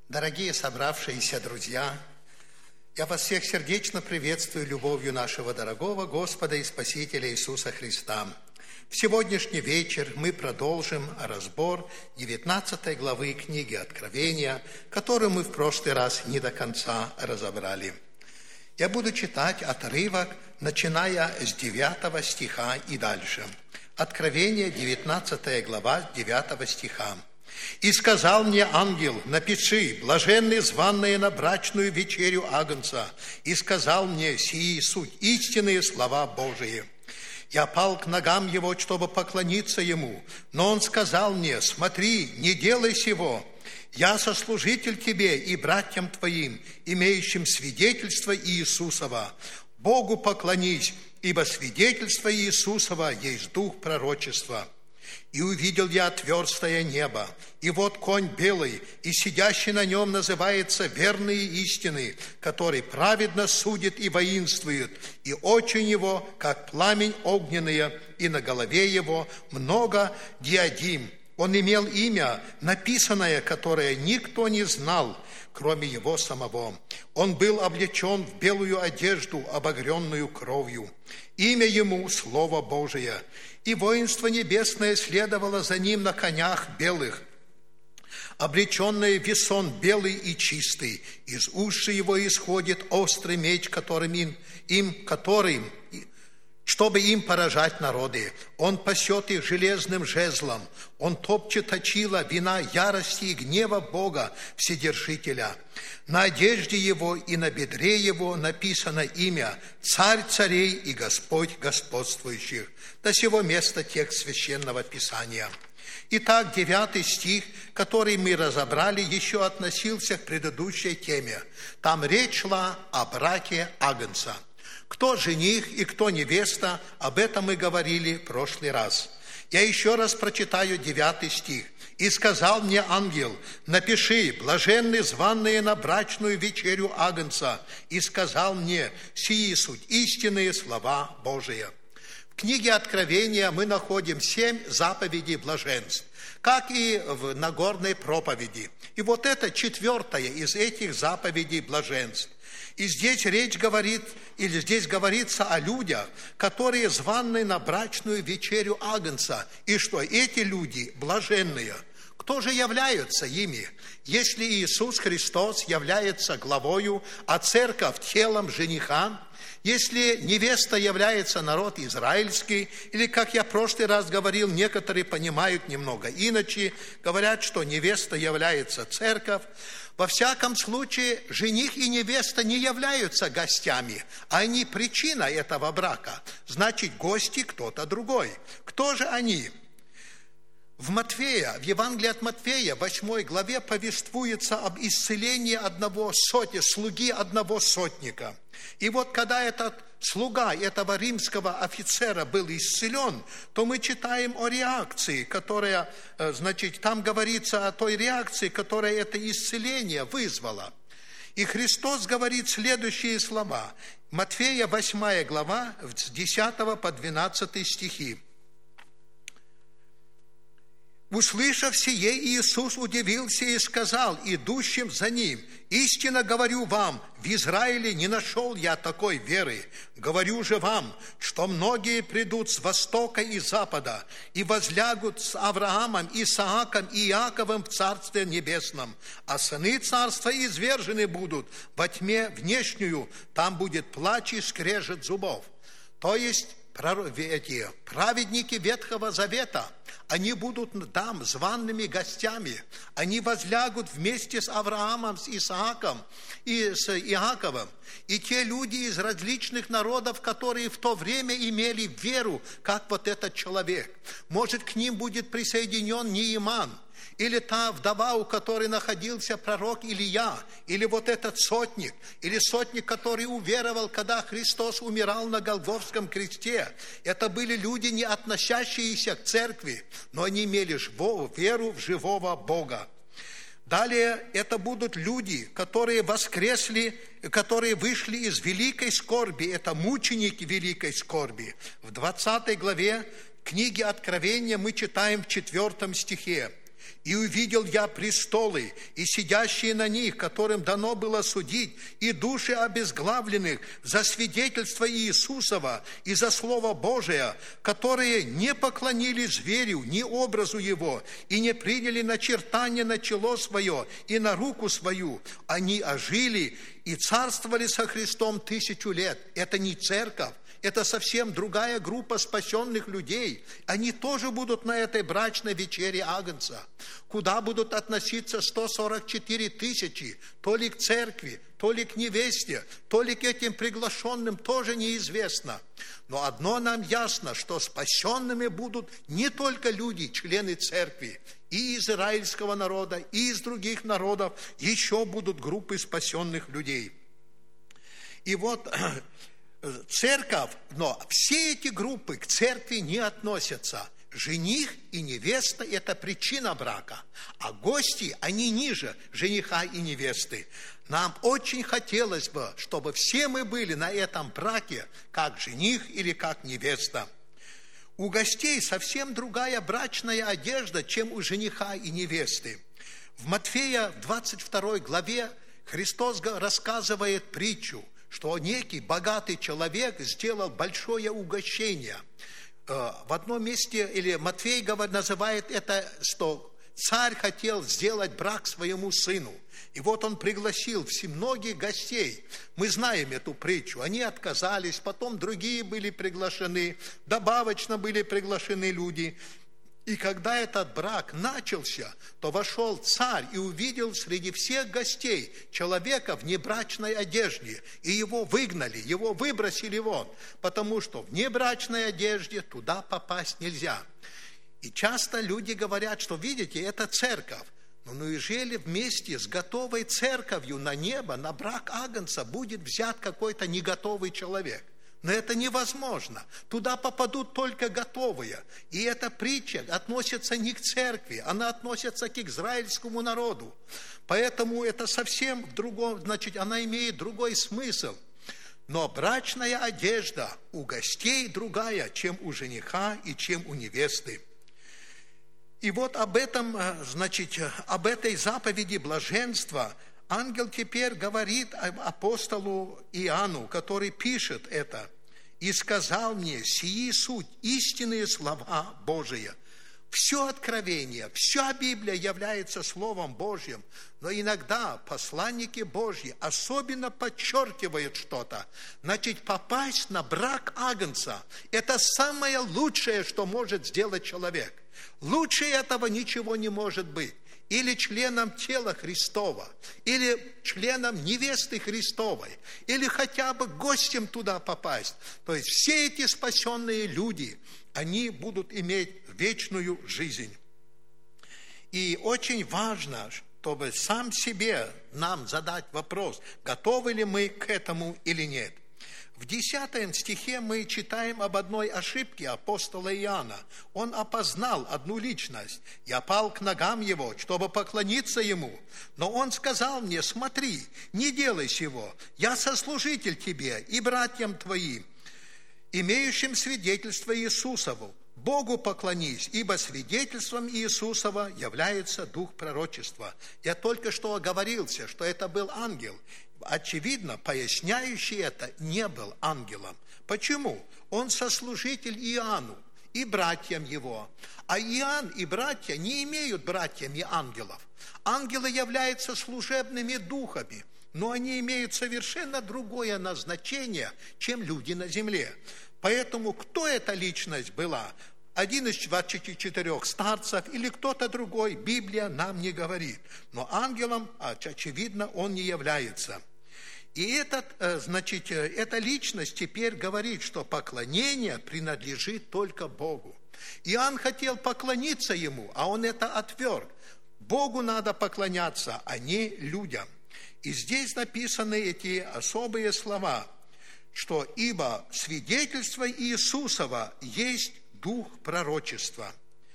Дорогие собравшиеся друзья, я вас всех сердечно приветствую любовью нашего дорогого Господа и Спасителя Иисуса Христа. В сегодняшний вечер мы продолжим разбор 19 главы книги Откровения, которую мы в прошлый раз не до конца разобрали. Я буду читать отрывок, начиная с 9 стиха и дальше. Откровение, 19 глава, 9 стиха. «И сказал мне ангел: напиши, блаженны званные на брачную вечерю Агнца. И сказал мне: сии суть истинные слова Божии. Я пал к ногам его, чтобы поклониться ему. Но он сказал мне: смотри, не делай сего. Я сослужитель тебе и братьям твоим, имеющим свидетельство Иисусова. Богу поклонись, ибо свидетельство Иисусова есть дух пророчества. И увидел я отверстое небо, и вот конь белый, и сидящий на нем называется Верный и истинный, который праведно судит и воинствует, и очи его, как пламень огненные, и на голове его много диадим. Он имел имя, написанное, которое никто не знал, кроме его самого. Он был облечен в белую одежду, обогренную кровью. Имя ему — Слово Божие. И воинство небесное следовало за ним на конях белых, облеченное в весон белый и чистый. Из уши его исходит острый меч, чтобы им поражать народы. Он пасет их железным жезлом. Он топчет точила вина ярости и гнева Бога Вседержителя. На одежде его и на бедре его написано имя Царь царей и Господь господствующих. До сего места текст Священного Писания. Итак, 9 стих, который мы разобрали, еще относился к предыдущей теме. Там речь шла о браке Агнца. Кто жених и кто невеста, об этом мы говорили в прошлый раз. Я еще раз прочитаю 9 стих. «И сказал мне ангел: напиши, блаженны званные на брачную вечерю Агнца. И сказал мне: сии суть истинные слова Божия». В книге Откровения мы находим 7 заповедей блаженств, как и в Нагорной проповеди. И вот это 4-я из этих заповедей блаженств. И здесь здесь говорится о людях, которые званы на брачную вечерю Агнца, и что эти люди блаженные. Кто же являются ими? Если Иисус Христос является главою, а церковь телом жениха, если невеста является народ израильский, или, как я в прошлый раз говорил, некоторые понимают немного иначе, говорят, что невеста является церковь, во всяком случае, жених и невеста не являются гостями, а они причина этого брака. Значит, гости кто-то другой. Кто же они? В Евангелии от Матфея, 8 главе, повествуется об исцелении слуги одного сотника. И вот когда этот слуга этого римского офицера был исцелен, то мы читаем о реакции, там говорится о той реакции, которая это исцеление вызвало. И Христос говорит следующие слова. Матфея, 8 глава, с 10 по 12 стихи. «Услышав сие, Иисус удивился и сказал идущим за ним: истинно говорю вам, в Израиле не нашел я такой веры. Говорю же вам, что многие придут с востока и запада и возлягут с Авраамом, Исааком и Иаковом в Царстве Небесном, а сыны Царства извержены будут во тьме внешнюю, там будет плач и скрежет зубов». То есть эти праведники Ветхого Завета, они будут там зваными гостями. Они возлягут вместе с Авраамом, с Исааком и с Иаковом. И те люди из различных народов, которые в то время имели веру, как вот этот человек. Может, к ним будет присоединен Неиман, или та вдова, у которой находился пророк Илия, или вот этот сотник, или сотник, который уверовал, когда Христос умирал на Голгофском кресте. Это были люди, не относящиеся к церкви, но они имели веру в живого Бога. Далее это будут люди, которые воскресли, которые вышли из великой скорби. Это мученики великой скорби. В 20 главе книги Откровения мы читаем в 4 стихе. И увидел я престолы, и сидящие на них, которым дано было судить, и души обезглавленных за свидетельство Иисусова и за Слово Божие, которые не поклонились зверю, ни образу его, и не приняли начертание на чело свое и на руку свою. Они ожили и царствовали со Христом 1000 лет. Это не церковь. Это совсем другая группа спасенных людей. Они тоже будут на этой брачной вечере Агнца. Куда будут относиться 144 тысячи? То ли к церкви, то ли к невесте, то ли к этим приглашенным, тоже неизвестно. Но одно нам ясно, что спасенными будут не только люди, члены церкви, и из израильского народа, и из других народов еще будут группы спасенных людей. И вот церковь, но все эти группы к церкви не относятся. Жених и невеста – это причина брака, а гости, они ниже жениха и невесты. Нам очень хотелось бы, чтобы все мы были на этом браке, как жених или как невеста. У гостей совсем другая брачная одежда, чем у жениха и невесты. В Матфея, в 22 главе, Христос рассказывает притчу, что некий богатый человек сделал большое угощение. В одном месте, или Матфей называет это, что царь хотел сделать брак своему сыну. И вот он пригласил многих гостей. Мы знаем эту притчу. Они отказались, потом другие были приглашены, добавочно были приглашены люди. И когда этот брак начался, то вошел царь и увидел среди всех гостей человека в небрачной одежде. И его выгнали, его выбросили вон, потому что в небрачной одежде туда попасть нельзя. И часто люди говорят, что, видите, это церковь. Но неужели вместе с готовой церковью на небо, на брак Агнца будет взят какой-то неготовый человек? Но это невозможно. Туда попадут только готовые. И эта притча относится не к церкви, она относится к израильскому народу. Поэтому это совсем в другом, значит, она имеет другой смысл. Но брачная одежда у гостей другая, чем у жениха и чем у невесты. И вот об этом, значит, об этой заповеди блаженства ангел теперь говорит апостолу Иоанну, который пишет это. «И сказал мне, сии суть истинные слова Божии». Все откровение, вся Библия является Словом Божьим, но иногда посланники Божьи особенно подчеркивают что-то. Значит, попасть на брак Агнца – это самое лучшее, что может сделать человек. Лучше этого ничего не может быть. Или членом тела Христова, или членом невесты Христовой, или хотя бы гостем туда попасть. То есть все эти спасенные люди, они будут иметь вечную жизнь. И очень важно, чтобы сам себе нам задать вопрос, готовы ли мы к этому или нет. В 10 стихе мы читаем об одной ошибке апостола Иоанна. Он опознал одну личность. «Я пал к ногам его, чтобы поклониться ему. Но он сказал мне, смотри, не делай сего, я сослужитель тебе и братьям твоим, имеющим свидетельство Иисусову. Богу поклонись, ибо свидетельством Иисусова является дух пророчества». Я только что оговорился, что это был ангел. Очевидно, поясняющий это не был ангелом. Почему? Он сослужитель Иоанну и братьям его. А Иоанн и братья не имеют братьями ангелов. Ангелы являются служебными духами, но они имеют совершенно другое назначение, чем люди на земле. Поэтому кто эта личность была? Один из 24 старцев или кто-то другой, Библия нам не говорит. Но ангелом, очевидно, он не является. И эта личность теперь говорит, что поклонение принадлежит только Богу. Иоанн хотел поклониться ему, а он это отверг. Богу надо поклоняться, а не людям. И здесь написаны эти особые слова, что «ибо свидетельство Иисусова есть дух пророчества».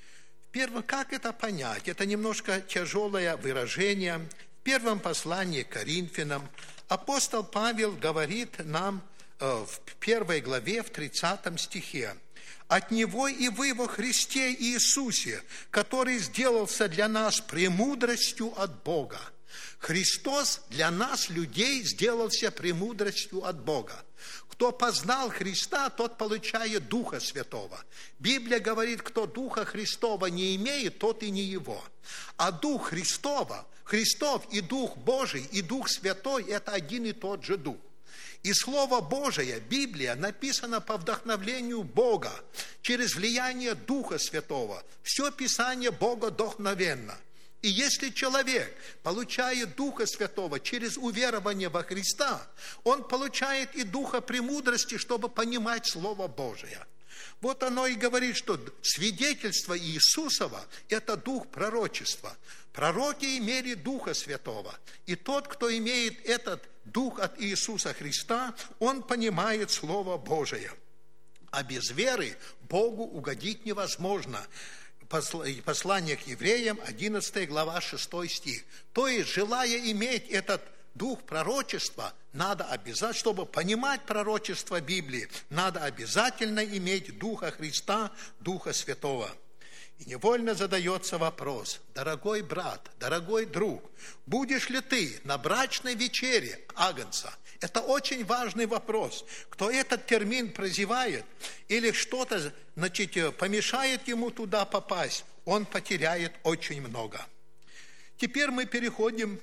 Как это понять? Это немножко тяжелое выражение. В первом послании к Коринфянам апостол Павел говорит нам в 1 главе, в 30 стихе: От Него и вы во Христе Иисусе, который сделался для нас премудростью от Бога. Христос для нас, людей, сделался премудростью от Бога. Кто познал Христа, тот получает Духа Святого. Библия говорит, кто Духа Христова не имеет, тот и не его. А Дух Христов и Дух Божий, и Дух Святой – это один и тот же Дух. И Слово Божие, Библия, написано по вдохновлению Бога, через влияние Духа Святого. Все Писание Бога вдохновенно. И если человек получает Духа Святого через уверование во Христа, он получает и Духа премудрости, чтобы понимать Слово Божие. Вот оно и говорит, что свидетельство Иисусова – это дух пророчества. Пророки имели Духа Святого. И тот, кто имеет этот Дух от Иисуса Христа, он понимает Слово Божие. А без веры Богу угодить невозможно. Послание к евреям, 11 глава, 6 стих. То есть, желая иметь этот дух пророчества, надо обязательно, чтобы понимать пророчество Библии, надо обязательно иметь Духа Христа, Духа Святого. И невольно задается вопрос: дорогой брат, дорогой друг, будешь ли ты на брачной вечере Агнца? Это очень важный вопрос. Кто этот термин прозевает или что-то, помешает ему туда попасть, он потеряет очень много. Теперь мы перейдем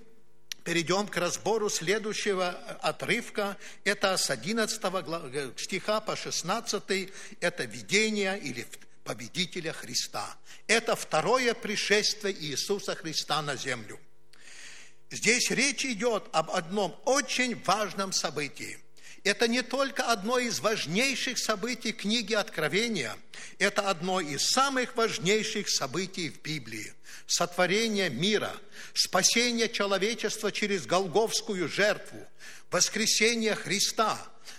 к разбору следующего отрывка. Это с 11 стиха по 16, это видение или победителя Христа. Это второе пришествие Иисуса Христа на землю. Здесь речь идет об одном очень важном событии. Это не только одно из важнейших событий книги Откровения, это одно из самых важнейших событий в Библии. Сотворение мира, спасение человечества через Голгофскую жертву, воскресение Христа,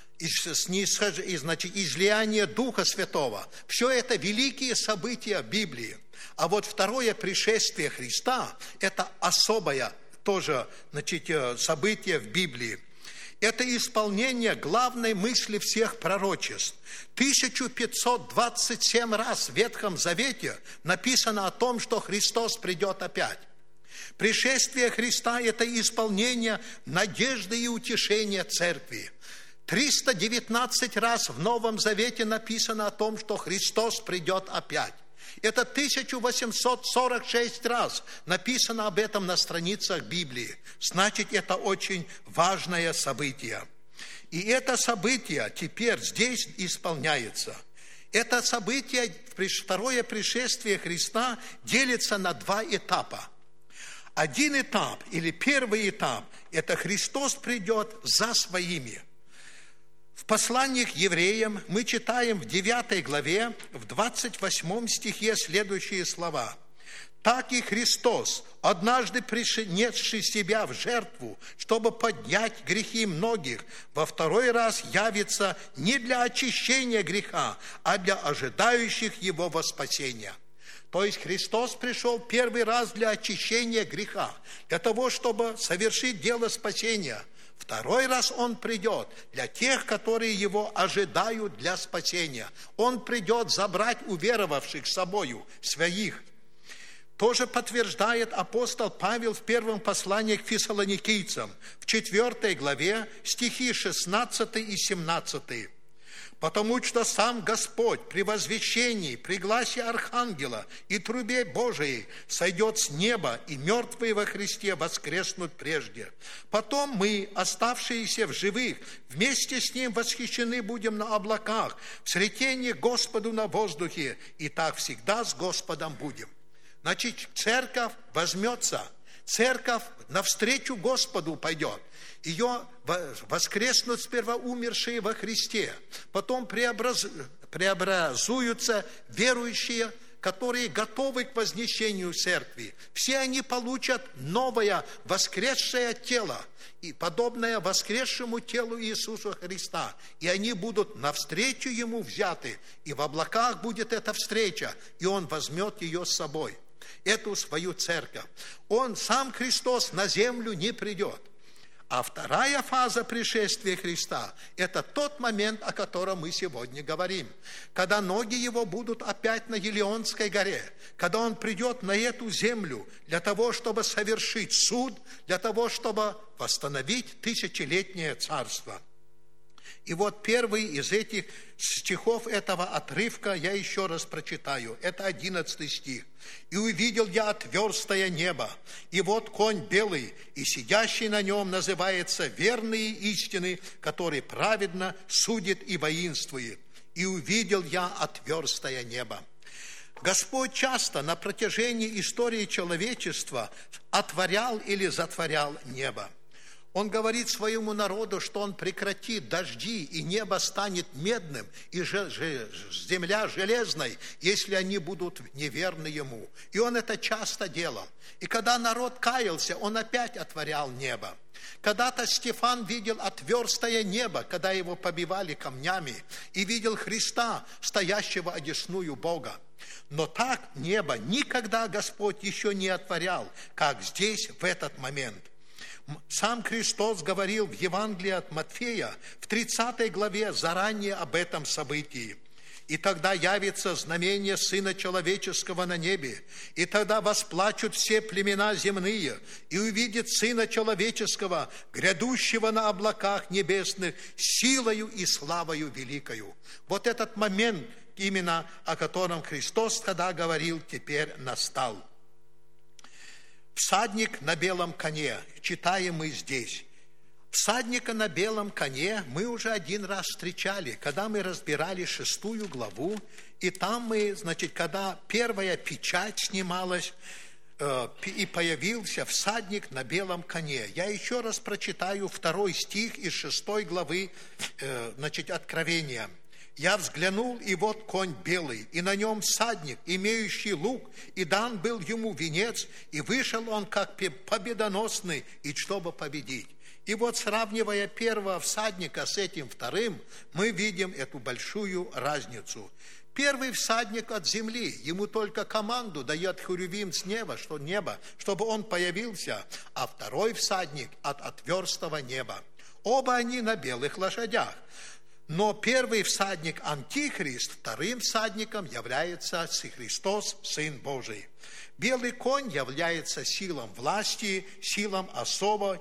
излияние Духа Святого. Все это великие события Библии. А вот второе пришествие Христа – это особое тоже событие в Библии. Это исполнение главной мысли всех пророчеств. 1527 раз в Ветхом Завете написано о том, что Христос придет опять. Пришествие Христа – это исполнение надежды и утешения Церкви. 319 раз в Новом Завете написано о том, что Христос придет опять. Это 1846 раз написано об этом на страницах Библии. Значит, это очень важное событие. И это событие теперь здесь исполняется. Это событие, второе пришествие Христа, делится на два этапа. Один этап, или первый этап, это Христос придет за своими. В послании к евреям мы читаем в 9 главе, в 28 стихе следующие слова. «Так и Христос, однажды принесший себя в жертву, чтобы поднять грехи многих, во второй раз явится не для очищения греха, а для ожидающих Его во спасение». То есть Христос пришел первый раз для очищения греха, для того, чтобы совершить дело спасения. Второй раз Он придет для тех, которые Его ожидают для спасения. Он придет забрать уверовавших с собою, своих. Тоже подтверждает апостол Павел в первом послании к фессалоникийцам, в 4 главе, стихи 16 и 17. «Потому что сам Господь при возвещении, при гласе архангела и трубе Божией сойдет с неба, и мертвые во Христе воскреснут прежде. Потом мы, оставшиеся в живых, вместе с Ним восхищены будем на облаках, в сретении Господу на воздухе, и так всегда с Господом будем». Значит, церковь возьмется, церковь навстречу Господу пойдет. Ее воскреснут сперва умершие во Христе, потом преобразуются верующие, которые готовы к вознесению церкви. Все они получат новое воскресшее тело, и подобное воскресшему телу Иисуса Христа. И они будут навстречу Ему взяты, и в облаках будет эта встреча, и Он возьмет ее с собой, эту свою церковь. Он, сам Христос, на землю не придет. А вторая фаза пришествия Христа – это тот момент, о котором мы сегодня говорим. Когда ноги Его будут опять на Елеонской горе, когда Он придет на эту землю для того, чтобы совершить суд, для того, чтобы восстановить тысячелетнее царство. И вот первый из этих стихов этого отрывка я еще раз прочитаю. Это 11 стих. «И увидел я отверстое небо, и вот конь белый, и сидящий на нем называется верный и истинный, который праведно судит и воинствует. И увидел я отверстое небо». Господь часто на протяжении истории человечества отворял или затворял небо. Он говорит своему народу, что Он прекратит дожди, и небо станет медным, и земля железной, если они будут неверны Ему. И Он это часто делал. И когда народ каялся, Он опять отворял небо. Когда-то Стефан видел отверстое небо, когда его побивали камнями, и видел Христа, стоящего одесную Бога. Но так небо никогда Господь еще не отворял, как здесь, в этот момент. Сам Христос говорил в Евангелии от Матфея в 30 главе заранее об этом событии. «И тогда явится знамение Сына Человеческого на небе, и тогда восплачут все племена земные, и увидят Сына Человеческого, грядущего на облаках небесных, силою и славою великою». Вот этот момент, именно о котором Христос тогда говорил, теперь настал. Всадник на белом коне, читаем мы здесь. Всадника на белом коне мы уже один раз встречали, когда мы разбирали 6 главу, и там мы, когда первая печать снималась, и появился всадник на белом коне. Я еще раз прочитаю 2 стих из 6 главы, Откровения. «Я взглянул, и вот конь белый, и на нем всадник, имеющий лук, и дан был ему венец, и вышел он как победоносный, и чтобы победить». И вот, сравнивая первого всадника с этим вторым, мы видим эту большую разницу. Первый всадник от земли, ему только команду дает Херувим с неба, чтобы он появился, а второй всадник от отверстого неба. Оба они на белых лошадях. Но первый всадник Антихрист, вторым всадником является Христос, Сын Божий. Белый конь является силом власти, силом особого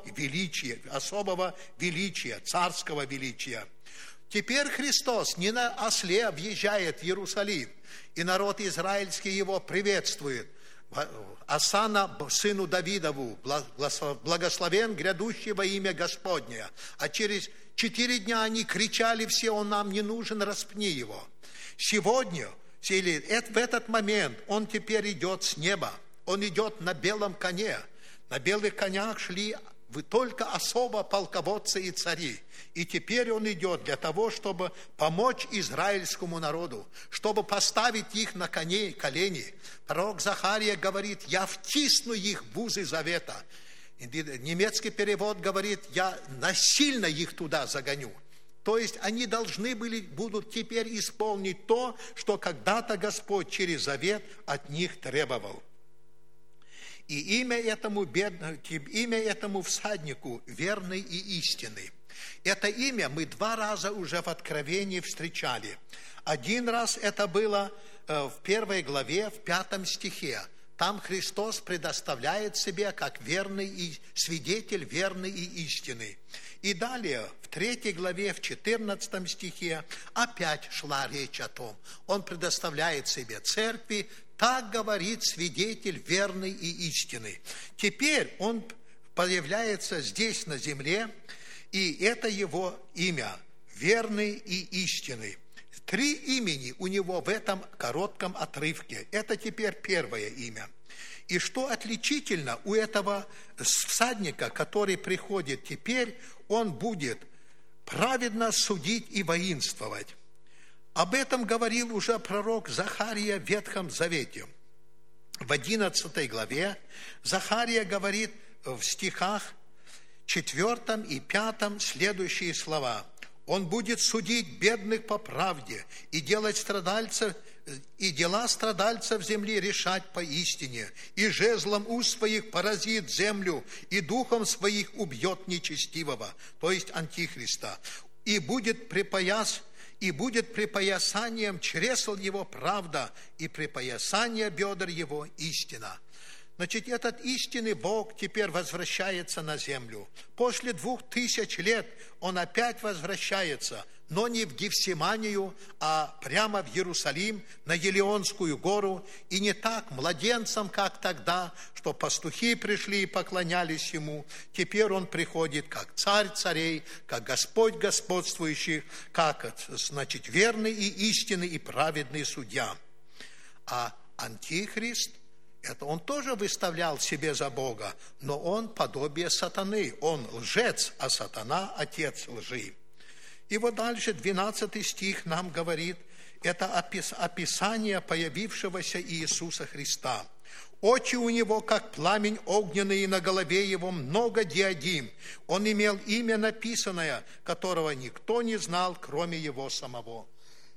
величия, царского величия. Теперь Христос не на осле въезжает в Иерусалим, и народ израильский его приветствует. Осанна сыну Давидову, благословен грядущий во имя Господне. А через 4 дня они кричали все: он нам не нужен, распни его. Сегодня, или в этот момент, он теперь идет с неба. Он идет на белом коне. На белых конях шли только особо полководцы и цари. И теперь он идет для того, чтобы помочь израильскому народу, чтобы поставить их на колени. Пророк Захария говорит: я втисну их в узы завета. Немецкий перевод говорит: я насильно их туда загоню. То есть они будут теперь исполнить то, что когда-то Господь через завет от них требовал. И имя этому всаднику верный и истинный. Это имя мы 2 раза уже в Откровении встречали. Один раз это было в 1 главе, в 5 стихе. Там Христос предоставляет себя как верный и свидетель, верный и истинный. И далее, в 3 главе, в 14 стихе, опять шла речь о том. Он предоставляет себе церкви, так говорит свидетель, верный и истинный. Теперь он появляется здесь на земле, и это его имя, верный и истинный. 3 имени у него в этом коротком отрывке. Это теперь первое имя. И что отличительно у этого всадника, который приходит теперь, он будет праведно судить и воинствовать. Об этом говорил уже пророк Захария в Ветхом Завете. В 11 главе Захария говорит в стихах 4 и 5 следующие слова: «Он будет судить бедных по правде и делать страдальцев и дела страдальцев земли решать поистине, и жезлом уст своих поразит землю, и духом своих убьет нечестивого, то есть антихриста, и будет припоясанием чресл его правда, и припоясание бедер его истина». Значит, этот истинный Бог теперь возвращается на землю. После 2000 лет Он опять возвращается, но не в Гефсиманию, а прямо в Иерусалим, на Елеонскую гору, и не так младенцам, как тогда, что пастухи пришли и поклонялись Ему. Теперь Он приходит как Царь царей, как Господь господствующий, как, значит, верный и истинный и праведный судья. А Антихрист, это он тоже выставлял себе за Бога, но он подобие сатаны, он лжец, а сатана – отец лжи. И вот дальше 12 стих нам говорит, это описание появившегося Иисуса Христа. «Очи у него, как пламень огненный, и на голове его много диадим. Он имел имя написанное, которого никто не знал, кроме его самого».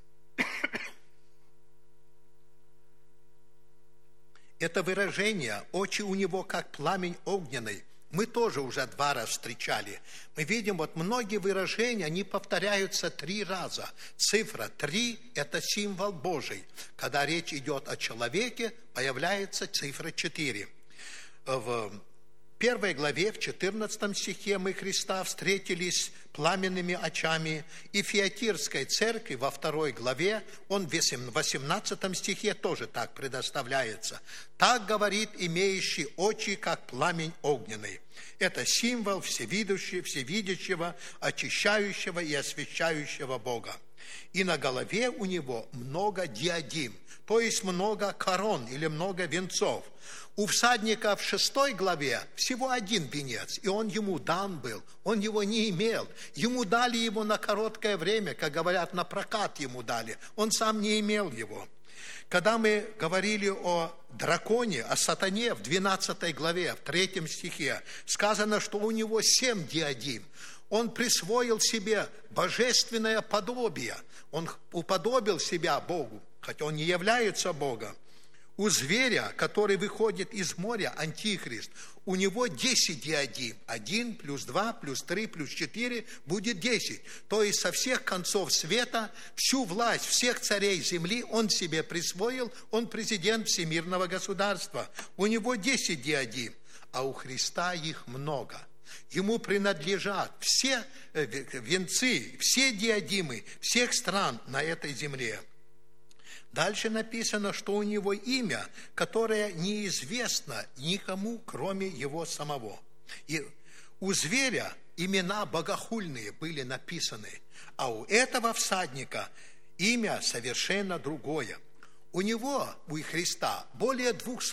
Это выражение «очи у него, как пламень огненный» мы тоже уже 2 раза встречали. Мы видим, вот многие выражения, они повторяются 3 раза. Цифра 3 – это символ Божий. Когда речь идет о человеке, появляется цифра 4. В 1 главе, в 14 стихе мы Христа встретили с пламенными очами, и в Фиатирской церкви во 2 главе, он в 18 стихе тоже так предоставляется. «Так говорит имеющий очи, как пламень огненный». Это символ всевидящего, очищающего и освящающего Бога. И на голове у него много диадим, то есть много корон или много венцов. У всадника в 6 главе всего 1 венец, и он ему дан был, он его не имел. Ему дали его на короткое время, как говорят, на прокат ему дали, он сам не имел его. Когда мы говорили о драконе, о сатане в 12 главе, в 3 стихе, сказано, что у него 7 диадим. Он присвоил себе божественное подобие, он уподобил себя Богу, хотя он не является Богом. У зверя, который выходит из моря, антихрист, у него 10 диадим. 1 плюс 2 плюс 3 плюс 4 будет 10. То есть со всех концов света всю власть всех царей земли он себе присвоил, он президент всемирного государства. У него 10 диадим, а у Христа их много. Ему принадлежат все венцы, все диадимы всех стран на этой земле. Дальше написано, что у него имя, которое неизвестно никому, кроме его самого. И у зверя имена богохульные были написаны, а у этого всадника имя совершенно другое. У него, у Христа, более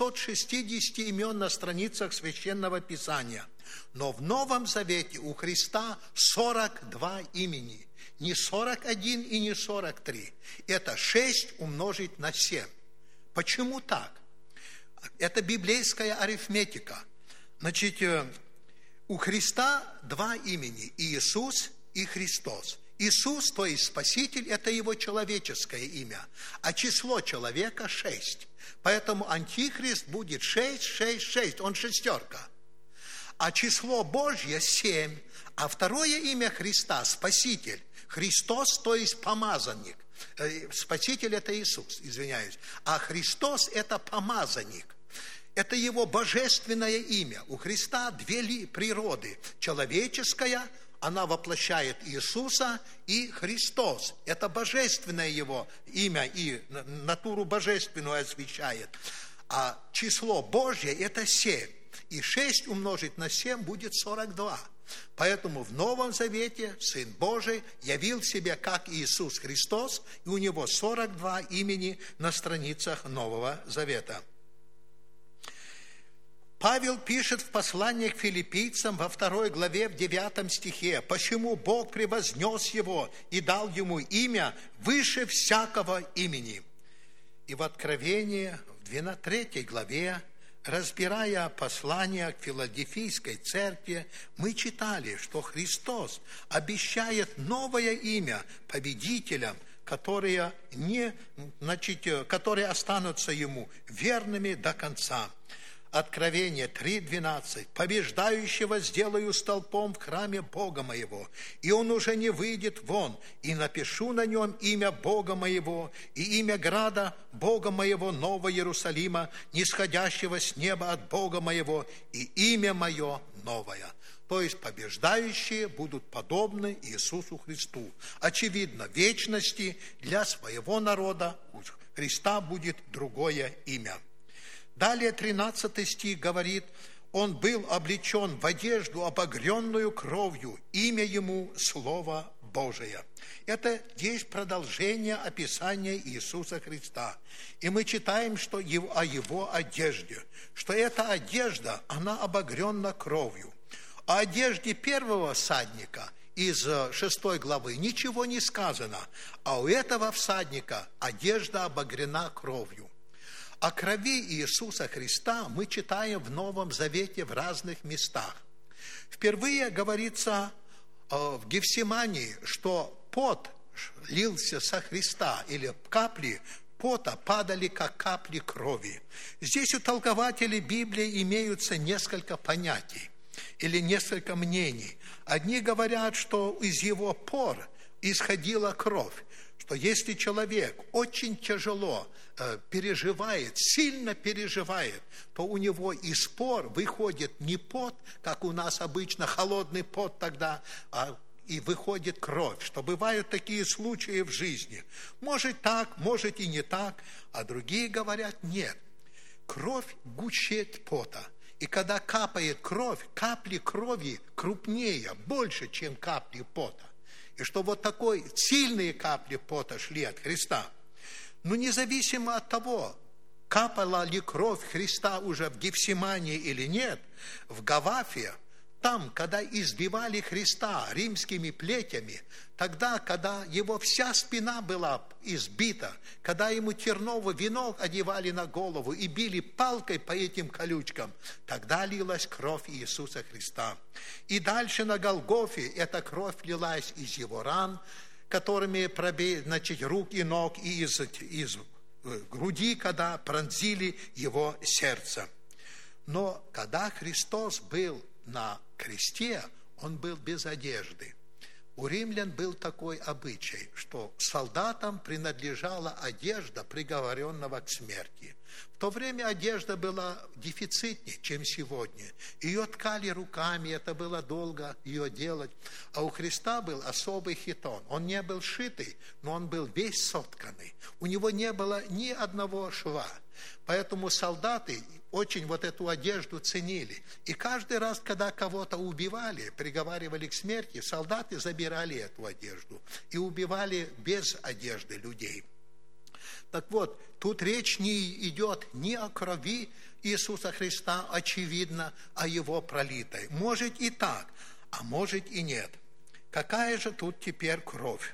260 имен на страницах Священного Писания. Но в Новом Завете у Христа 42 имени. Не 41 и не 43. Это 6 умножить на 7. Почему так? Это библейская арифметика. Значит, у Христа 2 имени. Иисус и Христос. Иисус, то есть Спаситель, это его человеческое имя. А число человека 6. Поэтому Антихрист будет 6, 6, 6. Он 6. А число Божье 7. А второе имя Христа – Спаситель. Христос, то есть помазанник. Спаситель – это Иисус, извиняюсь. А Христос – это помазанник. Это его божественное имя. У Христа 2 природы. Человеческая, она воплощает Иисуса, и Христос. Это божественное его имя и натуру божественную освещает. А число Божье – это 7. И 6 умножить на 7 будет 42. Поэтому в Новом Завете Сын Божий явил себя как Иисус Христос, и у Него 42 имени на страницах Нового Завета. Павел пишет в послании к филиппийцам во 2 главе, в 9 стихе, «Почему Бог превознес его и дал ему имя выше всякого имени». И в Откровении, в 3 главе, разбирая послание к Филадельфийской церкви, мы читали, что Христос обещает новое имя победителям, которые останутся ему верными до конца. Откровение 3:12. «Побеждающего сделаю столпом в храме Бога моего, и он уже не выйдет вон, и напишу на нем имя Бога моего, и имя града Бога моего, Нового Иерусалима, нисходящего с неба от Бога моего, и имя мое новое». То есть побеждающие будут подобны Иисусу Христу. Очевидно, в вечности для своего народа у Христа будет другое имя. Далее 13 стих говорит: «Он был облечен в одежду, обогренную кровью, имя ему Слово Божие». Это есть продолжение описания Иисуса Христа. И мы читаем, о его одежде, что эта одежда, она обогренна кровью. О одежде первого всадника из 6 главы ничего не сказано, а у этого всадника одежда обогрена кровью. О крови Иисуса Христа мы читаем в Новом Завете в разных местах. Впервые говорится в Гефсимании, что пот лился со Христа, или капли пота падали, как капли крови. Здесь у толкователей Библии имеются несколько понятий или несколько мнений. Одни говорят, что из его пор исходила кровь, что если человек очень тяжело переживает, сильно переживает, то у него из пор выходит не пот, как у нас обычно холодный пот тогда, и выходит кровь, что бывают такие случаи в жизни. Может так, может и не так, а другие говорят нет. Кровь гуще пота. И когда капает кровь, капли крови крупнее, больше, чем капли пота. И что вот такой сильные капли пота шли от Христа. Но независимо от того, капала ли кровь Христа уже в Гефсимании или нет, в Гафафе, там, когда избивали Христа римскими плетями, тогда, когда его вся спина была избита, когда ему терновый венок одевали на голову и били палкой по этим колючкам, тогда лилась кровь Иисуса Христа. И дальше на Голгофе эта кровь лилась из его ран, которыми пробили, рук и ног, и из груди, когда пронзили его сердце. Но когда Христос был на кресте, он был без одежды. У римлян был такой обычай, что солдатам принадлежала одежда приговоренного к смерти. В то время одежда была дефицитнее, чем сегодня. Ее ткали руками, это было долго ее делать. А у Христа был особый хитон. Он не был шитый, но он был весь сотканный. У него не было ни одного шва. Поэтому солдаты очень вот эту одежду ценили. И каждый раз, когда кого-то убивали, приговаривали к смерти, солдаты забирали эту одежду и убивали без одежды людей. Так вот, тут речь не идет ни о крови Иисуса Христа, очевидно, о его пролитой. Может и так, а может и нет. Какая же тут теперь кровь?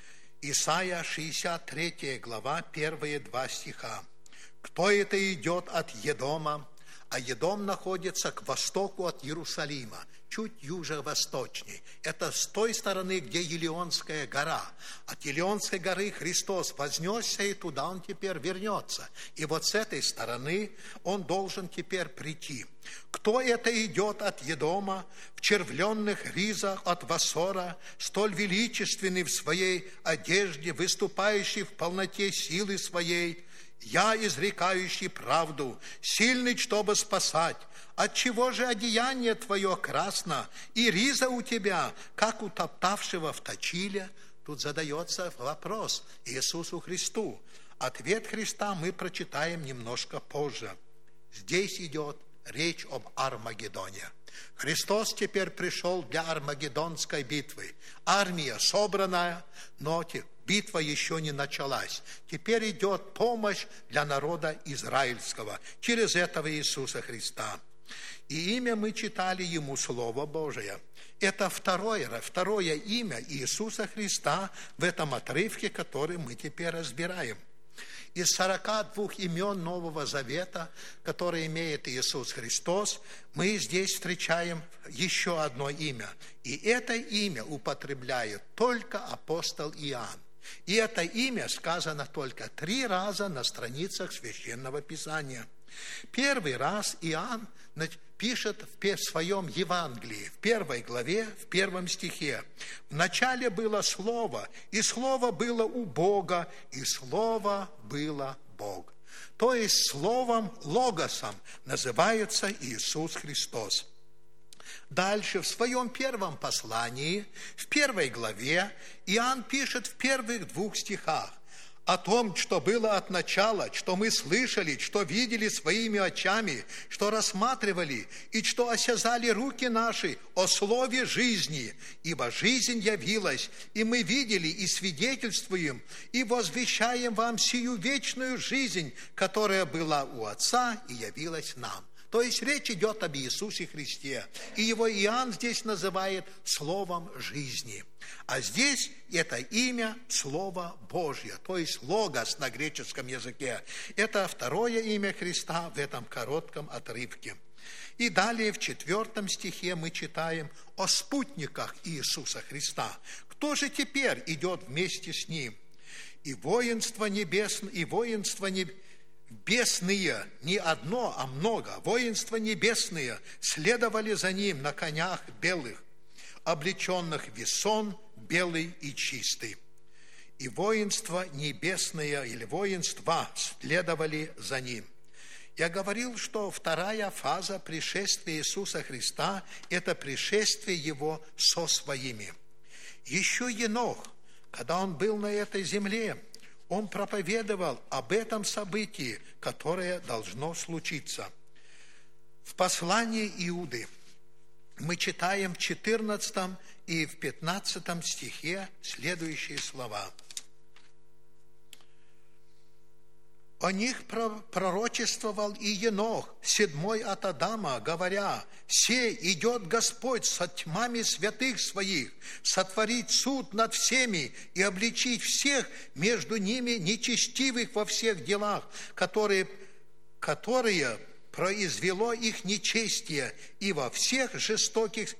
Исайя 63 глава, первые 2 стиха. «Кто это идет от Едома?» А Едом находится к востоку от Иерусалима, чуть юго-восточней. Это с той стороны, где Елеонская гора. От Елеонской горы Христос вознесся, и туда Он теперь вернется. И вот с этой стороны Он должен теперь прийти. «Кто это идет от Едома, в червленных ризах от Васора, столь величественный в своей одежде, выступающий в полноте силы своей? Я, изрекающий правду, сильный, чтобы спасать. Отчего же одеяние твое красно, и риза у тебя, как у топтавшего в точиле?» Тут задается вопрос Иисусу Христу. Ответ Христа мы прочитаем немножко позже. Здесь идет речь об Армагеддоне. Христос теперь пришел для Армагеддонской битвы. Армия собранная, но битва еще не началась. Теперь идет помощь для народа израильского через этого Иисуса Христа. И имя мы читали ему Слово Божие. Это второе имя Иисуса Христа в этом отрывке, который мы теперь разбираем. Из 42 имен Нового Завета, которые имеет Иисус Христос, мы здесь встречаем еще одно имя. И это имя употребляет только апостол Иоанн. И это имя сказано только 3 раза на страницах Священного Писания. Первый раз Иоанн пишет в своем Евангелии, в 1 главе, в 1 стихе. «В начале было Слово, и Слово было у Бога, и Слово было Бог». То есть Словом, Логосом называется Иисус Христос. Дальше, в своем первом послании, в 1 главе, Иоанн пишет в первых 2 стихах о том, что было от начала, что мы слышали, что видели своими очами, что рассматривали и что осязали руки наши о слове жизни. Ибо жизнь явилась, и мы видели и свидетельствуем, и возвещаем вам сию вечную жизнь, которая была у Отца и явилась нам». То есть речь идет об Иисусе Христе. И его Иоанн здесь называет словом жизни. А здесь это имя Слово Божье, то есть Логос на греческом языке. Это второе имя Христа в этом коротком отрывке. И далее в 4 стихе мы читаем о спутниках Иисуса Христа. Кто же теперь идет вместе с Ним? И воинство небесное, бесные, не одно, а много, воинства небесные следовали за ним на конях белых, облеченных в весон белый и чистый. И воинства небесные или воинства следовали за ним. Я говорил, что вторая фаза пришествия Иисуса Христа – это пришествие Его со своими. Еще Енох, когда он был на этой земле, он проповедовал об этом событии, которое должно случиться. В послании Иуды мы читаем в 14 и в 15 стихе следующие слова. О них пророчествовал и Енох, 7 от Адама, говоря: «Се идет Господь со тьмами святых своих, сотворить суд над всеми и обличить всех между ними нечестивых во всех делах, которые произвело их нечестие, и во всех жестоких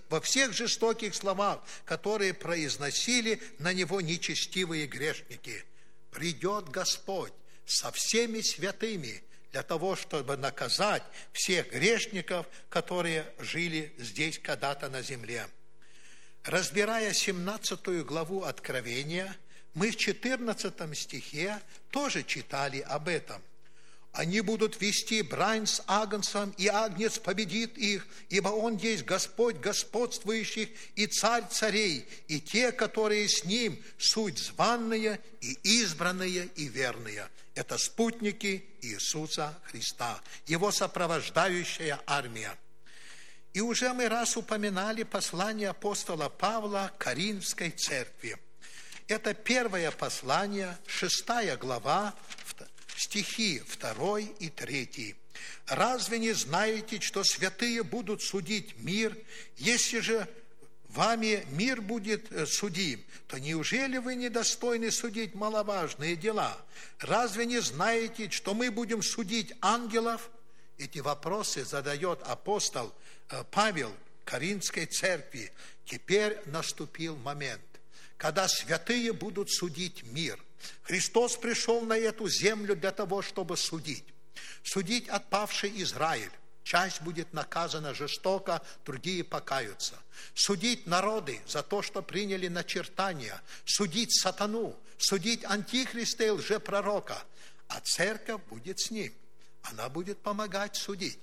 словах, которые произносили на него нечестивые грешники. Придет Господь со всеми святыми для того, чтобы наказать всех грешников, которые жили здесь когда-то на земле». Разбирая 17 главу Откровения, мы в 14 стихе тоже читали об этом. «Они будут вести брань с Агнцем, и Агнец победит их, ибо Он есть Господь господствующих и Царь царей, и те, которые с Ним, суть званные и избранные и верные». Это спутники Иисуса Христа, Его сопровождающая армия. И уже мы раз упоминали послание апостола Павла к Коринфской церкви. Это первое послание, 6 глава, стихи 2 и 3. «Разве не знаете, что святые будут судить мир? Если же вами мир будет судим, то неужели вы недостойны судить маловажные дела? Разве не знаете, что мы будем судить ангелов?» Эти вопросы задает апостол Павел Коринфской церкви. Теперь наступил момент, когда святые будут судить мир. Христос пришел на эту землю для того, чтобы судить. Судить отпавший Израиль. Часть будет наказана жестоко, другие покаются. Судить народы за то, что приняли начертания. Судить сатану, судить антихриста и лжепророка. А церковь будет с ним. Она будет помогать судить.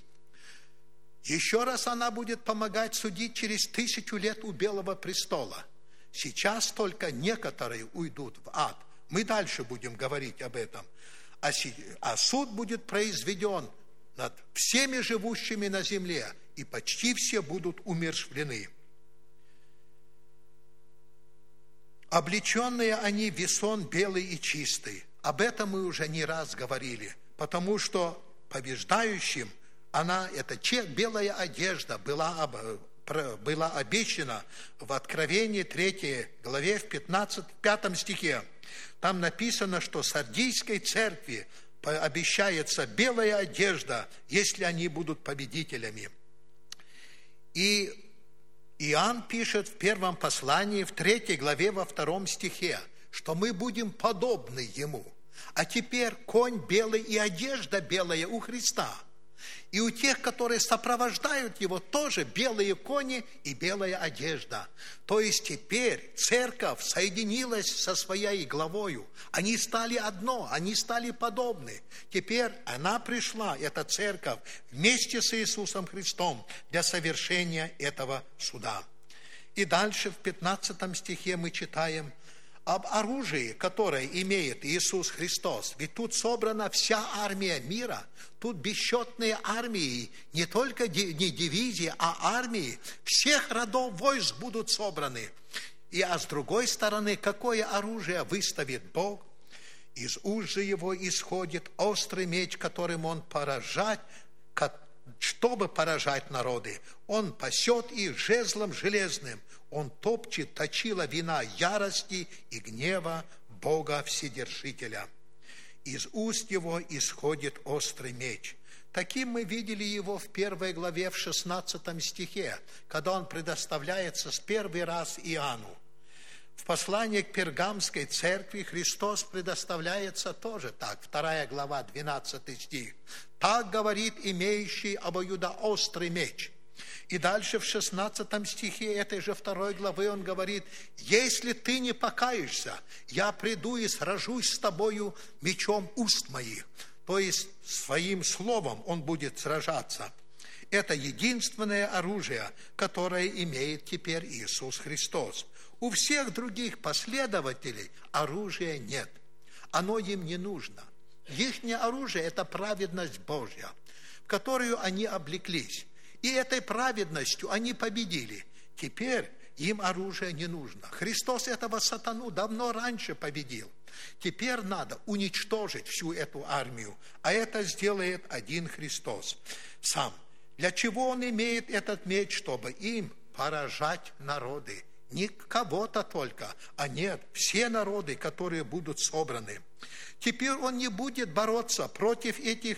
Еще раз она будет помогать судить через 1000 лет у Белого престола. Сейчас только некоторые уйдут в ад. Мы дальше будем говорить об этом. А суд будет произведен над всеми живущими на земле, и почти все будут умерщвлены. Облеченные они в весон белый и чистый. Об этом мы уже не раз говорили, потому что побеждающим белая одежда была обещана в Откровении 3 главе в 5 стихе. Там написано, что Сардийской церкви обещается белая одежда, если они будут победителями. И Иоанн пишет в первом послании, в 3 главе, во 2 стихе, что мы будем подобны Ему. А теперь конь белый и одежда белая у Христа. И у тех, которые сопровождают Его, тоже белые кони и белая одежда. То есть теперь церковь соединилась со своей главою. Они стали одно, они стали подобны. Теперь она пришла, эта церковь, вместе с Иисусом Христом для совершения этого суда. И дальше в 15 стихе мы читаем об оружии, которое имеет Иисус Христос. Ведь тут собрана вся армия мира, тут бесчетные армии, не только не дивизии, а армии всех родов войск будут собраны. А с другой стороны, какое оружие выставит Бог? Из уст же Его исходит острый меч, которым Он поражать, чтобы поражать народы. Он пасет их жезлом железным. Он топчет точила вина ярости и гнева Бога Вседержителя. Из уст Его исходит острый меч. Таким мы видели Его в 1 главе, в 16 стихе, когда Он предоставляется с первый раз Иоанну. В послании к Пергамской церкви Христос предоставляется тоже так, 2 глава, 12 стих. «Так говорит имеющий обоюдоострый меч». И дальше в 16 стихе этой же 2 главы Он говорит: «Если ты не покаешься, я приду и сражусь с тобою мечом уст моих». То есть своим словом Он будет сражаться. Это единственное оружие, которое имеет теперь Иисус Христос. У всех других последователей оружия нет. Оно им не нужно. Ихнее оружие – это праведность Божья, в которую они облеклись. И этой праведностью они победили. Теперь им оружие не нужно. Христос этого сатану давно раньше победил. Теперь надо уничтожить всю эту армию. А это сделает один Христос сам. Для чего Он имеет этот меч? Чтобы им поражать народы. Не кого-то только, а нет, все народы, которые будут собраны. Теперь Он не будет бороться против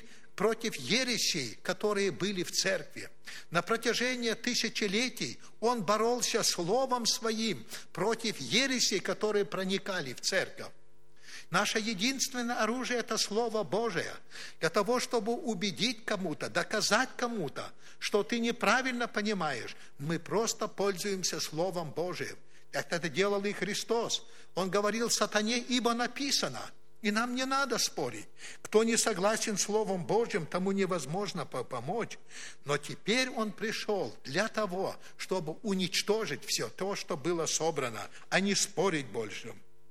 ересей, которые были в церкви. На протяжении тысячелетий Он боролся словом Своим против ересей, которые проникали в церковь. Наше единственное оружие – это Слово Божие. Для того, чтобы убедить кому-то, доказать кому-то, что ты неправильно понимаешь, мы просто пользуемся Словом Божиим. Это делал и Христос. Он говорил сатане: «Ибо написано». И нам не надо спорить. Кто не согласен с Словом Божьим, тому невозможно помочь. Но теперь Он пришел для того, чтобы уничтожить все то, что было собрано, а не спорить больше.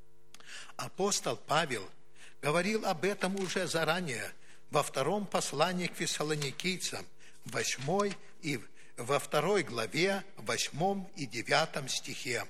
Апостол Павел говорил об этом уже заранее во 2 послании к Фессалоникийцам, 8 и во 2 главе, 8 и 9 стихе.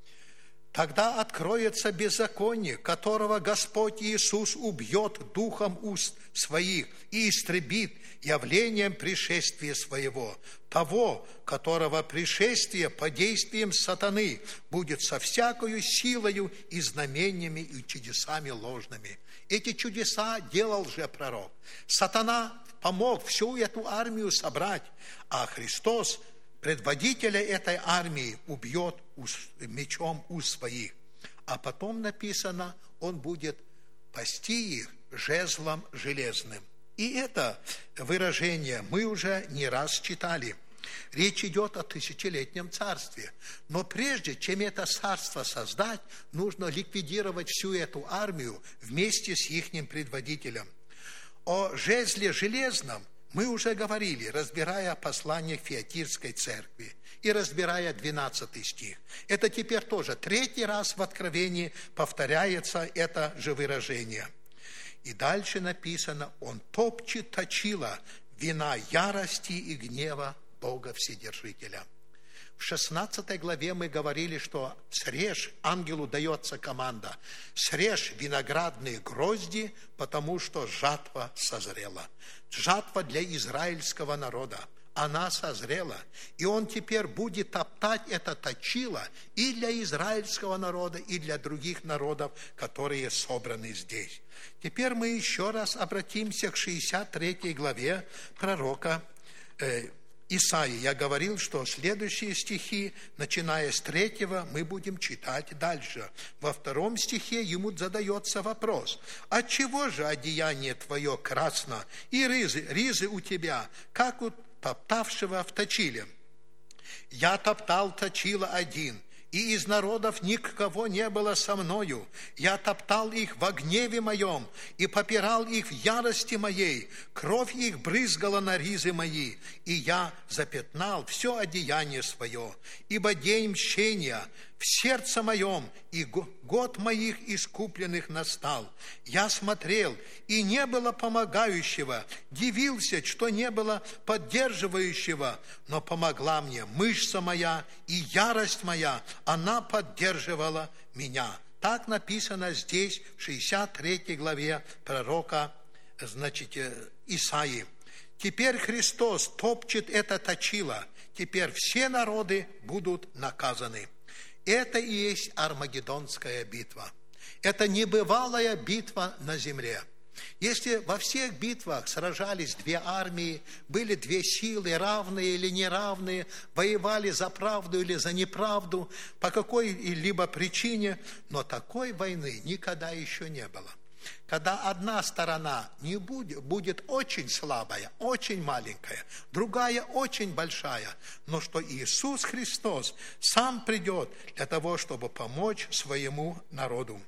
«Тогда откроется беззаконие, которого Господь Иисус убьет духом уст своих и истребит явлением пришествия своего, того, которого пришествие по действиям сатаны будет со всякою силою и знамениями и чудесами ложными». Эти чудеса делал же пророк. Сатана помог всю эту армию собрать, а Христос предводителя этой армии убьет мечом уст своих. А потом написано: Он будет пасти их жезлом железным. И это выражение мы уже не раз читали. Речь идет о тысячелетнем царстве. Но прежде чем это царство создать, нужно ликвидировать всю эту армию вместе с ихним предводителем. О жезле железном мы уже говорили, разбирая послание к Фиатирской церкви и разбирая 12 стих. Это теперь тоже 3-й раз в Откровении повторяется это же выражение. И дальше написано: Он топчет точила вина ярости и гнева Бога Вседержителя. В 16 главе мы говорили, что срежь, ангелу дается команда: срежь виноградные грозди, потому что жатва созрела. Жатва для израильского народа. Она созрела. И он теперь будет топтать это точило и для израильского народа, и для других народов, которые собраны здесь. Теперь мы еще раз обратимся к 63 главе пророка Исаии. Я говорил, что следующие стихи, начиная с 3, мы будем читать дальше. Во 2 стихе ему задается вопрос: «Отчего же одеяние твое красно, и ризы у тебя, как у топтавшего в точиле? Я топтал точило один, и из народов никого не было со мною. Я топтал их во гневе моем и попирал их в ярости моей. Кровь их брызгала на ризы мои, и я запятнал все одеяние свое. Ибо день мщения в сердце моем, и год моих искупленных настал. Я смотрел, и не было помогающего, дивился, что не было поддерживающего, но помогла мне мышца моя и ярость моя, она поддерживала меня». Так написано здесь, в 63 главе пророка, Исаии. Теперь Христос топчет это точило, теперь все народы будут наказаны. Это и есть Армагеддонская битва. Это небывалая битва на земле. Если во всех битвах сражались 2 армии, были 2 силы, равные или неравные, воевали за правду или за неправду, по какой-либо причине, но такой войны никогда еще не было. Когда одна сторона будет очень слабая, очень маленькая, другая очень большая, но что Иисус Христос сам придет для того, чтобы помочь своему народу.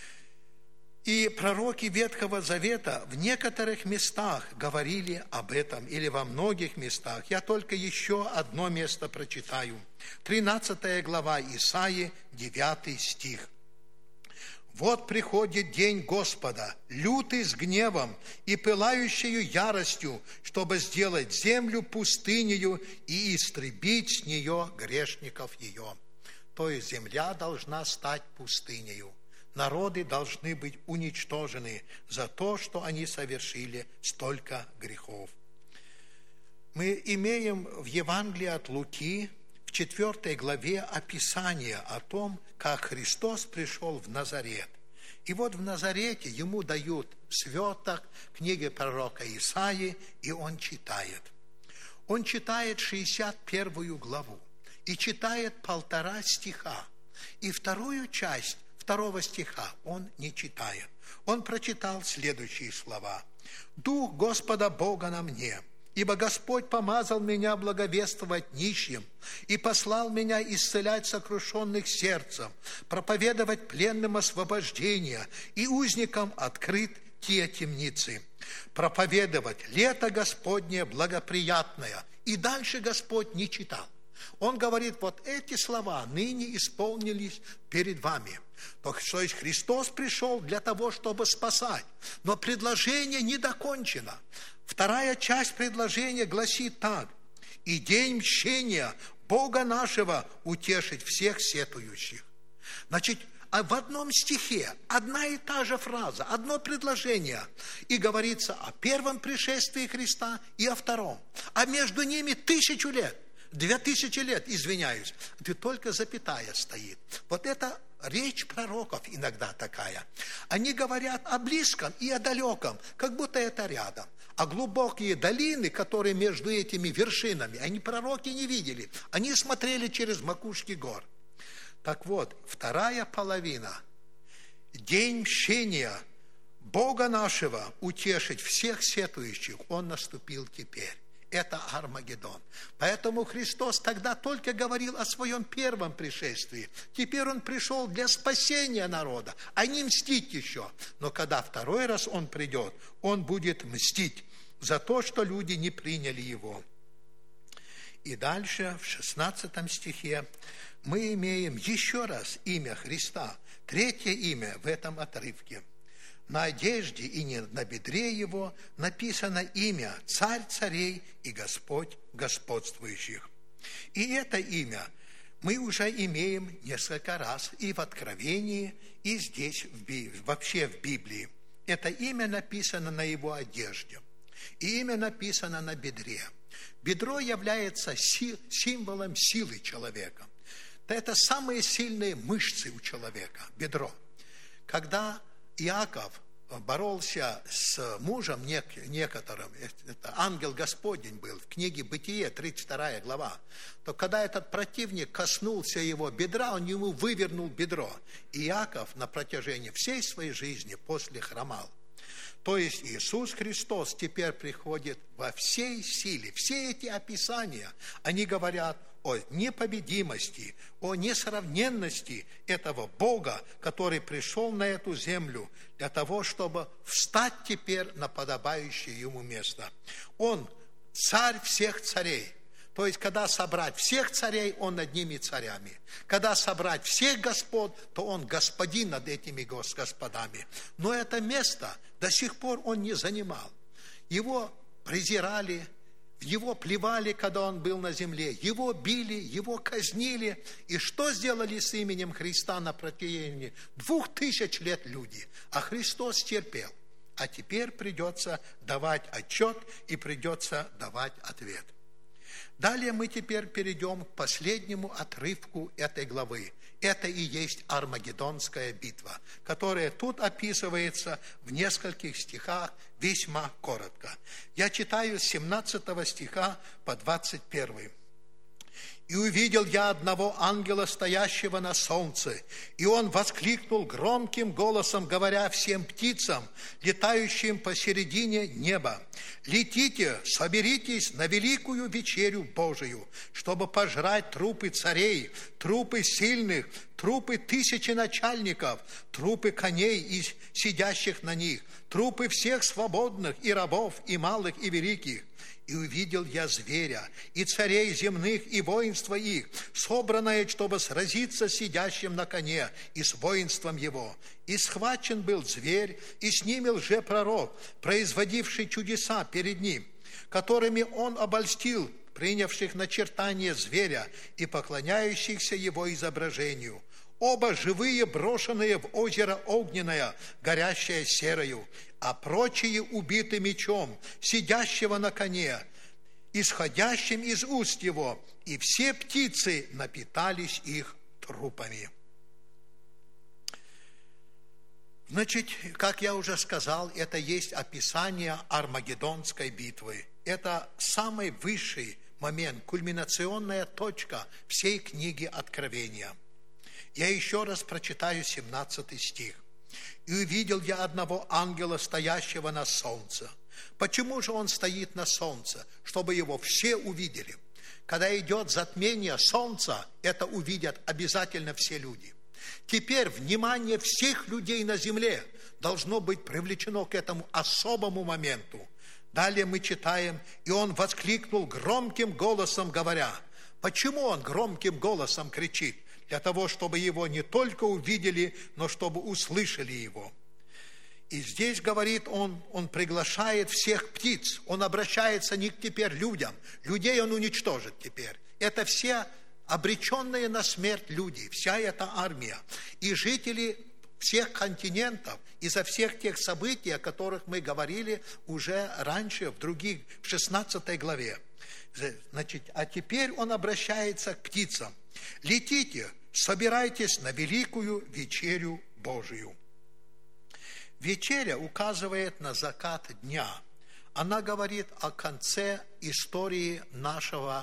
И пророки Ветхого Завета в некоторых местах говорили об этом, или во многих местах. Я только еще одно место прочитаю. 13 глава Исаии, 9 стих. «Вот приходит день Господа, лютый с гневом и пылающую яростью, чтобы сделать землю пустынею и истребить с нее грешников ее». То есть земля должна стать пустынею. Народы должны быть уничтожены за то, что они совершили столько грехов. Мы имеем в Евангелии от Луки в 4 главе описание о том, как Христос пришел в Назарет. И вот в Назарете ему дают свиток книги пророка Исаии, и он читает. Он читает 61 главу и читает 1,5 стиха. И вторую часть 2 стиха он не читает. Он прочитал следующие слова: «Дух Господа Бога на мне, ибо Господь помазал меня благовествовать нищим и послал меня исцелять сокрушенных сердцем, проповедовать пленным освобождение и узникам открыть те темницы, проповедовать лето Господне благоприятное». И дальше Господь не читал. Он говорит: вот эти слова ныне исполнились перед вами. То есть Христос пришел для того, чтобы спасать. Но предложение не докончено. Вторая часть предложения гласит так: «И день мщения Бога нашего утешить всех сетующих». Значит, в одном стихе одна и та же фраза, одно предложение. И говорится о первом пришествии Христа и о втором. А между ними 1000 лет. 2000 лет, извиняюсь, где только запятая стоит. Вот это речь пророков иногда такая. Они говорят о близком и о далеком, как будто это рядом. А глубокие долины, которые между этими вершинами, они пророки не видели. Они смотрели через макушки гор. Так вот, вторая половина. День мщения Бога нашего утешить всех сетующих, он наступил теперь. Это Армагеддон. Поэтому Христос тогда только говорил о своем первом пришествии. Теперь Он пришел для спасения народа, а не мстить еще. Но когда второй раз Он придет, Он будет мстить за то, что люди не приняли Его. И дальше, в 16 стихе, мы имеем еще раз имя Христа, 3 имя в этом отрывке. На одежде и на бедре его написано имя Царь царей и Господь господствующих. И это имя мы уже имеем несколько раз и в Откровении, и здесь, вообще в Библии. Это имя написано на его одежде, и имя написано на бедре. Бедро является символом силы человека. Это самые сильные мышцы у человека, бедро. Когда Иаков боролся с мужем некоторым, это ангел Господень был, в книге Бытие, 32 глава, то когда этот противник коснулся его бедра, он ему вывернул бедро. И Иаков на протяжении всей своей жизни после хромал. То есть Иисус Христос теперь приходит во всей силе. Все эти описания, они говорят о непобедимости, о несравненности этого Бога, который пришел на эту землю для того, чтобы встать теперь на подобающее ему место. Он царь всех царей. То есть, когда собрать всех царей, он над ними царями. Когда собрать всех господ, то он господин над этими господами. Но это место до сих пор он не занимал. Его презирали, в его плевали, когда он был на земле. Его били, его казнили. И что сделали с именем Христа на протяжении 2000 лет люди? А Христос терпел. А теперь придется давать отчет и придется давать ответ. Далее мы теперь перейдем к последнему отрывку этой главы. Это и есть Армагеддонская битва, которая тут описывается в нескольких стихах весьма коротко. Я читаю с 17 стиха по 21. «И увидел я одного ангела, стоящего на солнце, и он воскликнул громким голосом, говоря всем птицам, летающим посередине неба: летите, соберитесь на великую вечерю Божию, чтобы пожрать трупы царей, трупы сильных, трупы тысячи начальников, трупы коней и сидящих на них, трупы всех свободных и рабов, и малых, и великих. И увидел я зверя, и царей земных, и воинства их, собранное, чтобы сразиться с сидящим на коне и с воинством его. И схвачен был зверь, и с ними лжепророк, производивший чудеса перед ним, которыми он обольстил принявших начертание зверя и поклоняющихся его изображению. Оба живые, брошенные в озеро огненное, горящее серою, а прочие убиты мечом, сидящего на коне, исходящим из уст его, и все птицы напитались их трупами». Значит, как я уже сказал, это есть описание Армагеддонской битвы. Это самый высший момент, кульминационная точка всей книги Откровения. Я еще раз прочитаю 17 стих. «И увидел я одного ангела, стоящего на солнце». Почему же он стоит на солнце? Чтобы его все увидели. Когда идет затмение солнца, это увидят обязательно все люди. Теперь внимание всех людей на земле должно быть привлечено к этому особому моменту. Далее мы читаем: «И он воскликнул громким голосом, говоря». Почему он громким голосом кричит? Для того, чтобы его не только увидели, но чтобы услышали его. И здесь говорит он приглашает всех птиц. Он обращается не к теперь людям. Людей он уничтожит теперь. Это все обреченные на смерть люди, вся эта армия. И жители всех континентов, из-за всех тех событий, о которых мы говорили уже раньше, в 16 главе. Значит, а теперь он обращается к птицам. «Летите, собирайтесь на великую вечерю Божию». Вечеря указывает на закат дня. Она говорит о конце истории нашего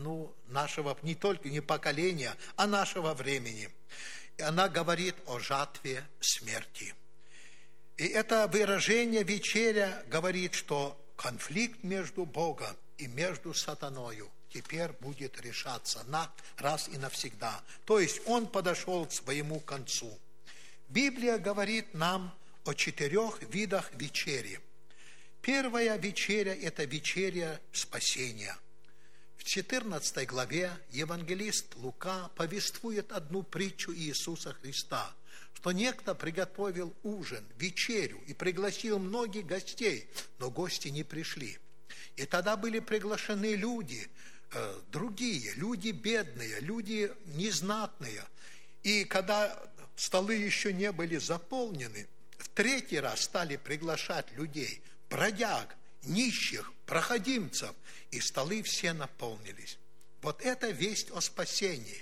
не только не поколения, а нашего времени. И она говорит о жатве смерти. И это выражение вечеря говорит, что конфликт между Богом и между сатаною теперь будет решаться раз и навсегда. То есть он подошел к своему концу. Библия говорит нам о 4 видах вечери. Первая вечеря – это вечеря спасения. В 14 главе евангелист Лука повествует одну притчу Иисуса Христа, что некто приготовил ужин, вечерю и пригласил многих гостей, но гости не пришли. И тогда были приглашены люди, другие, люди бедные, люди незнатные. И когда столы еще не были заполнены, в 3-й раз стали приглашать людей, бродяг, нищих, проходимцев, и столы все наполнились. Вот это весть о спасении.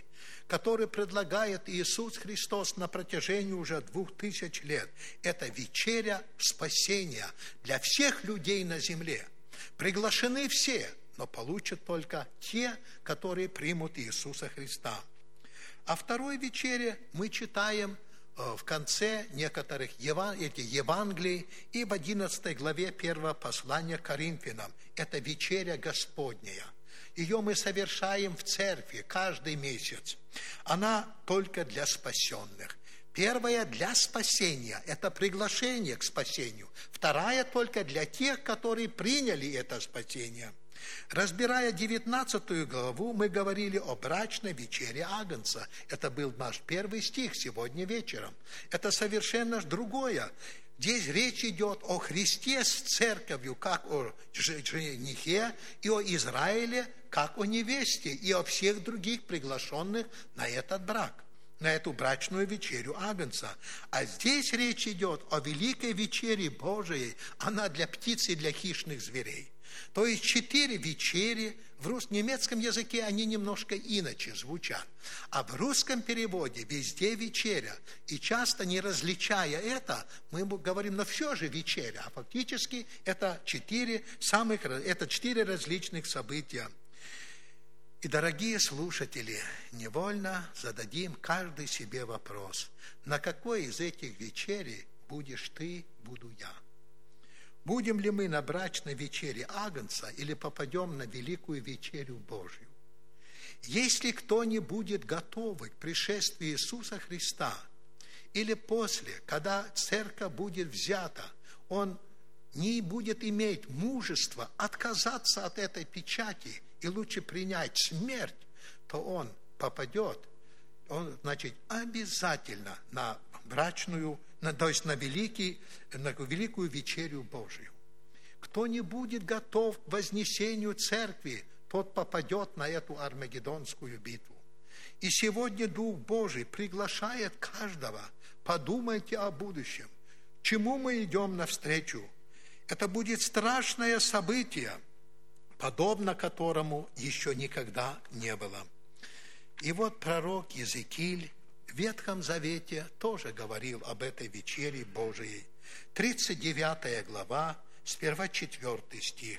который предлагает Иисус Христос на протяжении уже 2000 лет, это вечеря спасения для всех людей на земле. Приглашены все, но получат только те, которые примут Иисуса Христа. О второй вечере мы читаем в конце некоторых Евангелий и в 11 главе 1 послания к Коринфянам. Это вечеря Господняя. Ее мы совершаем в церкви каждый месяц. Она только для спасенных. Первая для спасения, это приглашение к спасению. Вторая только для тех, которые приняли это спасение. Разбирая 19 главу, мы говорили о брачной вечере Агнца. Это был наш первый стих сегодня вечером. Это совершенно другое. Здесь речь идет о Христе с церковью, как о женихе, и о Израиле, как о невесте, и о всех других приглашенных на этот брак, на эту брачную вечерю Агнца. А здесь речь идет о великой вечере Божией, она для птиц и для хищных зверей. То есть 4 вечери, в немецком языке они немножко иначе звучат, а в русском переводе везде вечеря. И часто, не различая это, мы говорим, но все же вечеря, а фактически это 4 различных события. И, дорогие слушатели, невольно зададим каждый себе вопрос: на какой из этих вечерей будешь ты, буду я? Будем ли мы на брачной вечере Агнца или попадем на великую вечерю Божью? Если кто не будет готов к пришествию Иисуса Христа, или после, когда церковь будет взята, он не будет иметь мужества отказаться от этой печати и лучше принять смерть, то он попадет, обязательно на брачную, то есть на великую вечерю Божию. Кто не будет готов к вознесению церкви, тот попадет на эту армагеддонскую битву. И сегодня Дух Божий приглашает каждого: подумайте о будущем, чему мы идем навстречу. Это будет страшное событие, подобно которому еще никогда не было. И вот пророк Иезекииль в Ветхом Завете тоже говорил об этой вечере Божией. 39 глава, сперва 4 стих.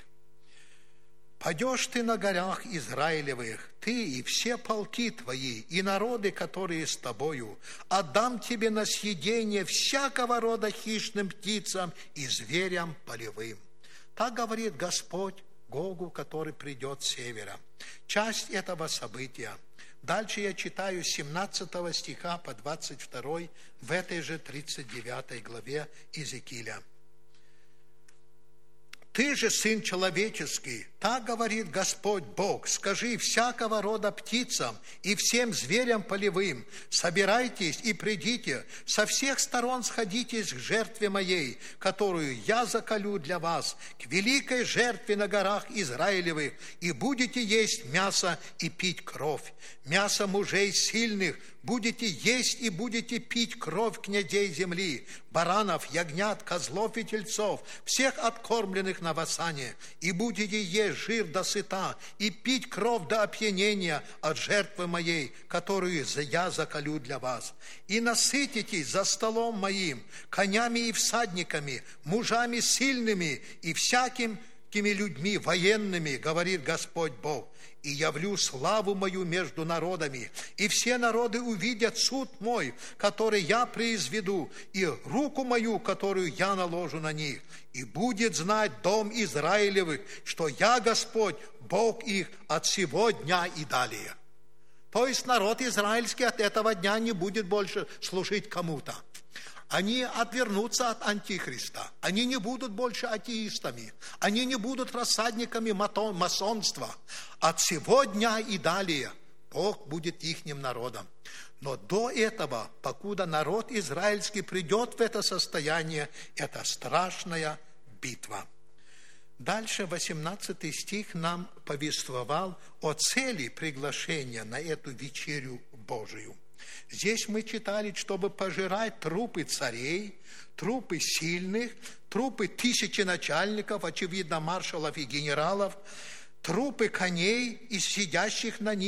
«Падешь ты на горах Израилевых, ты и все полки твои, и народы, которые с тобою, отдам тебе на съедение всякого рода хищным птицам и зверям полевым». Так говорит Господь Гогу, который придет с севера. Часть этого события. Дальше я читаю с 17 стиха по 22 в этой же 39 главе Иезекииля. «Ты же, сын человеческий, так говорит Господь Бог, скажи всякого рода птицам и всем зверям полевым: собирайтесь и придите, со всех сторон сходитесь к жертве моей, которую я заколю для вас, к великой жертве на горах Израилевых, и будете есть мясо и пить кровь. Мясо мужей сильных будете есть и будете пить кровь князей земли, баранов, ягнят, козлов и тельцов, всех откормленных на восстание, и будете есть жир до сыта, и пить кровь до опьянения от жертвы моей, которую я заколю для вас. И насытитесь за столом моим конями и всадниками, мужами сильными и всякими людьми военными, говорит Господь Бог. И явлю славу мою между народами, и все народы увидят суд мой, который я произведу, и руку мою, которую я наложу на них. И будет знать дом Израилевых, что я Господь, Бог их от сего дня и далее». То есть народ израильский от этого дня не будет больше служить кому-то. Они отвернутся от антихриста. Они не будут больше атеистами. Они не будут рассадниками масонства. От сего дня и далее Бог будет ихним народом. Но до этого, покуда народ израильский придет в это состояние, это страшная битва. Дальше 18 стих нам повествовал о цели приглашения на эту вечерю Божию. Здесь мы читали, чтобы пожирать трупы царей, трупы сильных, трупы тысяченачальников, очевидно, маршалов и генералов, трупы коней и сидящих на них,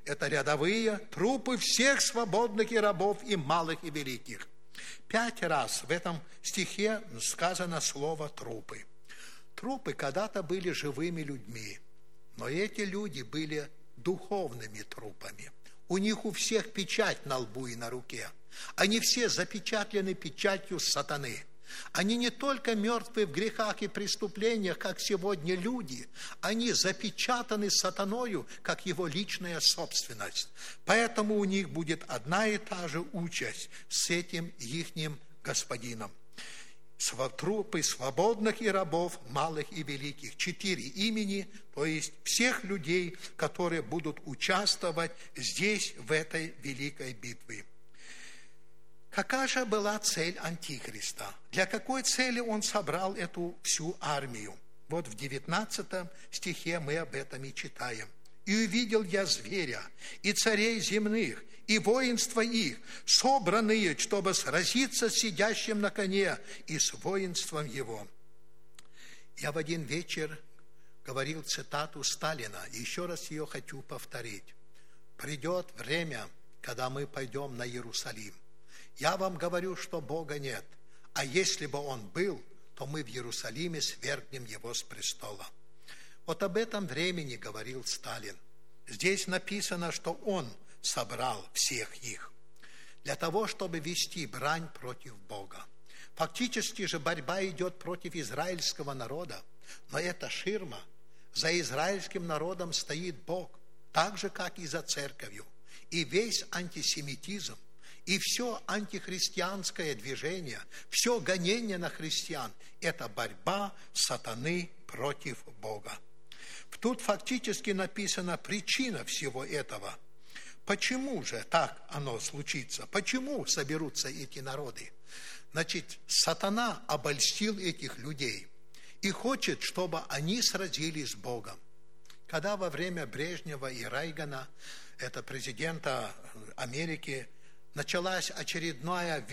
это рядовые трупы всех свободных и рабов, и малых, и великих. 5 раз в этом стихе сказано слово «трупы». Трупы когда-то были живыми людьми, но эти люди были духовными трупами. У них у всех печать на лбу и на руке. Они все запечатлены печатью сатаны. Они не только мертвы в грехах и преступлениях, как сегодня люди, они запечатаны сатаною, как его личная собственность. Поэтому у них будет одна и та же участь с этим ихним господином. Трупы свободных и рабов, малых и великих. 4 имени, то есть всех людей, которые будут участвовать здесь, в этой великой битве. Какая же была цель Антихриста? Для какой цели он собрал эту всю армию? Вот в 19 стихе мы об этом и читаем. «И увидел я зверя, и царей земных, и воинства их, собранные, чтобы сразиться с сидящим на коне и с воинством его». Я в один вечер говорил цитату Сталина, и еще раз ее хочу повторить. «Придет время, когда мы пойдем на Иерусалим. Я вам говорю, что Бога нет, а если бы Он был, то мы в Иерусалиме свергнем Его с престола». Вот об этом времени говорил Сталин. Здесь написано, что он собрал всех их для того, чтобы вести брань против Бога. Фактически же борьба идет против израильского народа, но это ширма. За израильским народом стоит Бог, так же, как и за церковью. И весь антисемитизм, и все антихристианское движение, все гонение на христиан – это борьба сатаны против Бога. Тут фактически написана причина всего этого. Почему же так оно случится? Почему соберутся эти народы? Значит, сатана обольстил этих людей и хочет, чтобы они сразились с Богом. Когда во время Брежнева и Рейгана, это президента Америки, начался очередной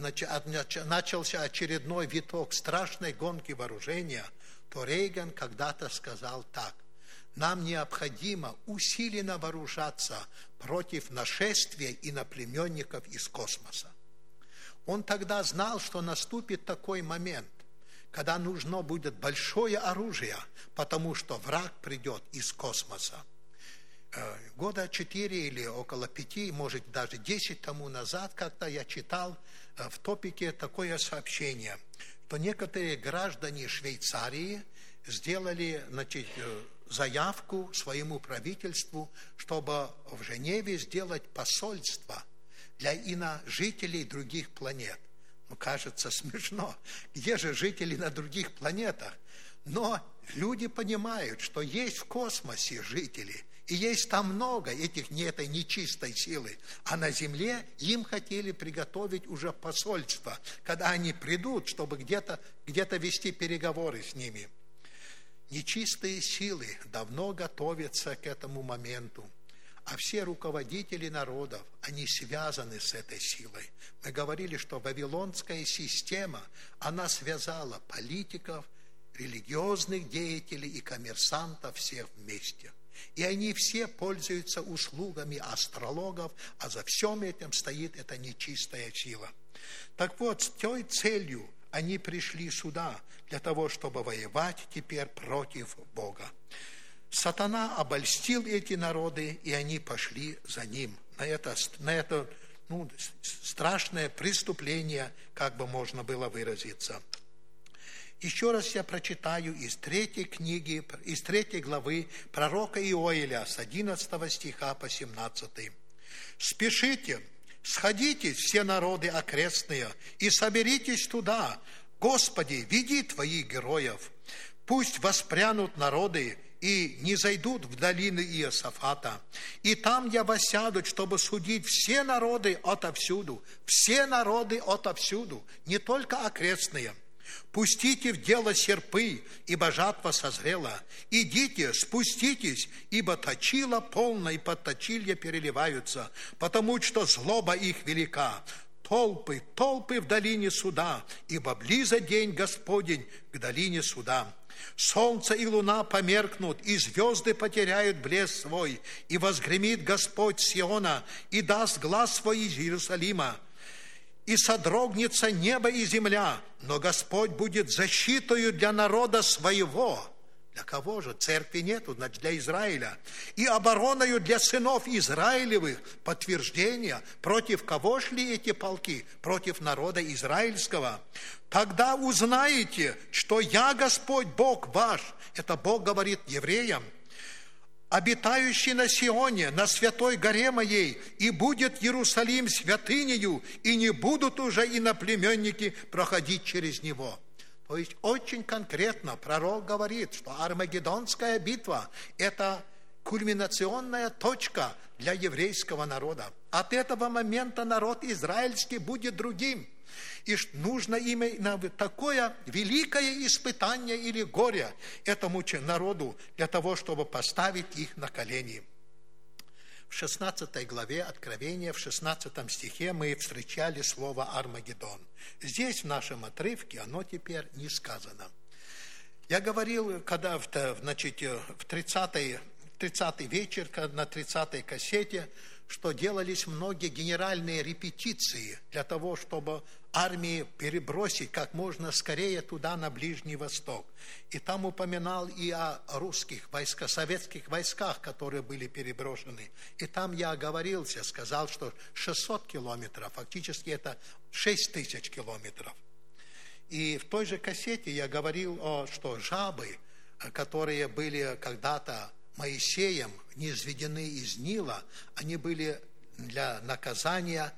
виток страшной гонки вооружения, то Рейган когда-то сказал так: нам необходимо усиленно вооружаться против нашествия иноплеменников из космоса. Он тогда знал, что наступит такой момент, когда нужно будет большое оружие, потому что враг придет из космоса. Года 4 или около 5, может даже 10 тому назад, как-то я читал в топике такое сообщение, что некоторые граждане Швейцарии сделали, заявку своему правительству, чтобы в Женеве сделать посольство для жителей других планет. Кажется смешно. Где же жители на других планетах? Но люди понимают, что есть в космосе жители, и есть там много этой нечистой силы. А на Земле им хотели приготовить уже посольство, когда они придут, чтобы где-то вести переговоры с ними. Нечистые силы давно готовятся к этому моменту, а все руководители народов, они связаны с этой силой. Мы говорили, что вавилонская система, она связала политиков, религиозных деятелей и коммерсантов всех вместе. И они все пользуются услугами астрологов, а за всем этим стоит эта нечистая сила. Так вот, с той целью они пришли сюда, для того, чтобы воевать теперь против Бога. Сатана обольстил эти народы, и они пошли за ним на это страшное преступление, как бы можно было выразиться. Еще раз я прочитаю из 3 главы пророка Иоиля с 11 стиха по 17. «Спешите, сходитесь, все народы окрестные, и соберитесь туда. Господи, веди Твоих героев. Пусть воспрянут народы и не зайдут в долины Иосафата. И там я воссяду, чтобы судить все народы отовсюду». Все народы отовсюду, не только окрестные. «Пустите в дело серпы, ибо жатва созрела. Идите, спуститесь, ибо точила полно, и подточилья переливаются, потому что злоба их велика. Толпы в долине суда, ибо близок день Господень к долине суда. Солнце и луна померкнут, и звезды потеряют блеск свой, и возгремит Господь Сиона, и даст глас свой из Иерусалима, и содрогнется небо и земля, но Господь будет защитою для народа своего». Для кого же? Церкви нету, значит, для Израиля. «И обороною для сынов Израилевых». Подтверждение. Против кого шли эти полки? Против народа израильского. «Тогда узнаете, что я Господь Бог ваш». Это Бог говорит евреям. «Обитающий на Сионе, на святой горе моей, и будет Иерусалим святынею, и не будут уже иноплеменники проходить через него». То есть очень конкретно пророк говорит, что Армагеддонская битва – это кульминационная точка для еврейского народа. От этого момента народ израильский будет другим. И нужно именно такое великое испытание или горе этому народу для того, чтобы поставить их на колени. В 16 главе Откровения, в 16 стихе мы встречали слово «Армагеддон». Здесь, в нашем отрывке, оно теперь не сказано. Я говорил, когда в 30-й вечер, на 30-й кассете, что делались многие генеральные репетиции для того, чтобы армии перебросить как можно скорее туда, на Ближний Восток. И там упоминал и о русских войсках, советских войсках, которые были переброшены. И там я оговорился, сказал, что 600 километров, фактически это 6000 километров. И в той же кассете я говорил, что жабы, которые были когда-то Моисеем низведены из Нила, они были для наказания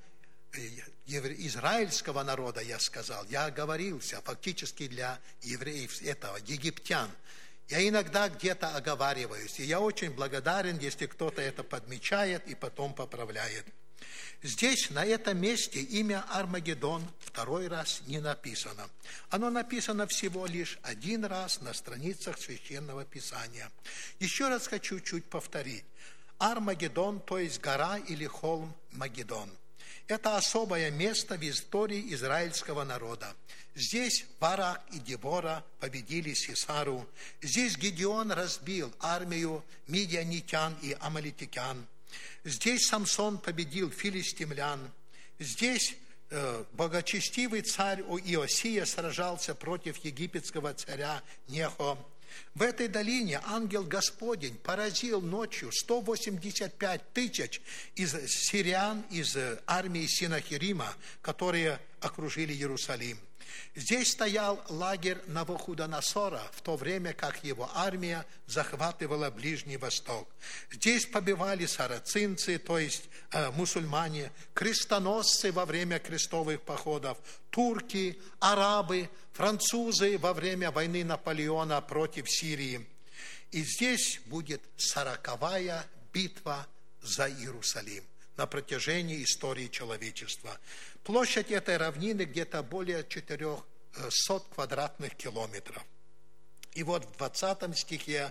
израильского народа, я сказал. Я оговорился, фактически для евреев, египтян. Я иногда где-то оговариваюсь, и я очень благодарен, если кто-то это подмечает и потом поправляет. Здесь, на этом месте, имя Армагеддон второй раз не написано. Оно написано всего лишь один раз на страницах Священного Писания. Еще раз хочу чуть повторить. Армагеддон, то есть гора или холм Магеддон. Это особое место в истории израильского народа. Здесь Барак и Дебора победили Сисару. Здесь Гедеон разбил армию мидианитян и амалитян. Здесь Самсон победил филистимлян. Здесь благочестивый царь Иосия сражался против египетского царя Нехо. В этой долине ангел Господень поразил ночью 185 тысяч из сириян, из армии Синахирима, которые окружили Иерусалим. Здесь стоял лагерь Навуходоносора, в то время как его армия захватывала Ближний Восток. Здесь побивали сарацинцы, то есть мусульмане, крестоносцы во время крестовых походов, турки, арабы, французы во время войны Наполеона против Сирии. И здесь будет 40-я битва за Иерусалим на протяжении истории человечества. Площадь этой равнины где-то более 400 квадратных километров. И вот в 20 стихе,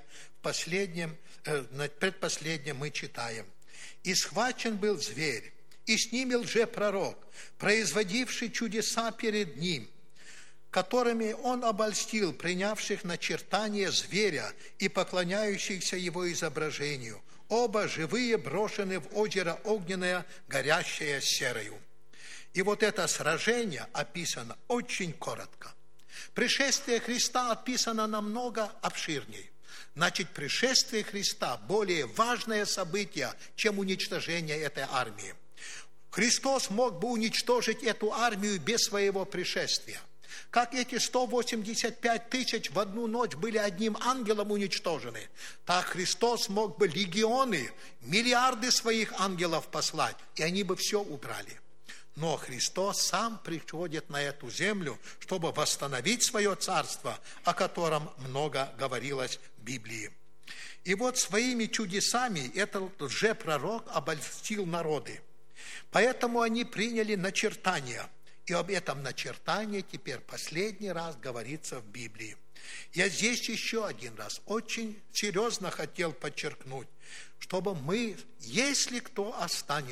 предпоследнем мы читаем: «И схвачен был зверь, и с ними лжепророк, производивший чудеса перед ним, которыми он обольстил принявших начертание зверя и поклоняющихся его изображению. Оба живые брошены в озеро огненное, горящее серою». И вот это сражение описано очень коротко. Пришествие Христа описано намного обширнее. Значит, пришествие Христа более важное событие, чем уничтожение этой армии. Христос мог бы уничтожить эту армию без своего пришествия. Как эти 185 тысяч в одну ночь были одним ангелом уничтожены, так Христос мог бы легионы, миллиарды своих ангелов послать, и они бы все убрали. Но Христос сам приходит на эту землю, чтобы восстановить свое царство, о котором много говорилось в Библии. И вот своими чудесами этот лжепророк обольстил народы. Поэтому они приняли начертание. И об этом начертании теперь последний раз говорится в Библии. Я здесь еще один раз очень серьезно хотел подчеркнуть, чтобы мы, если кто останется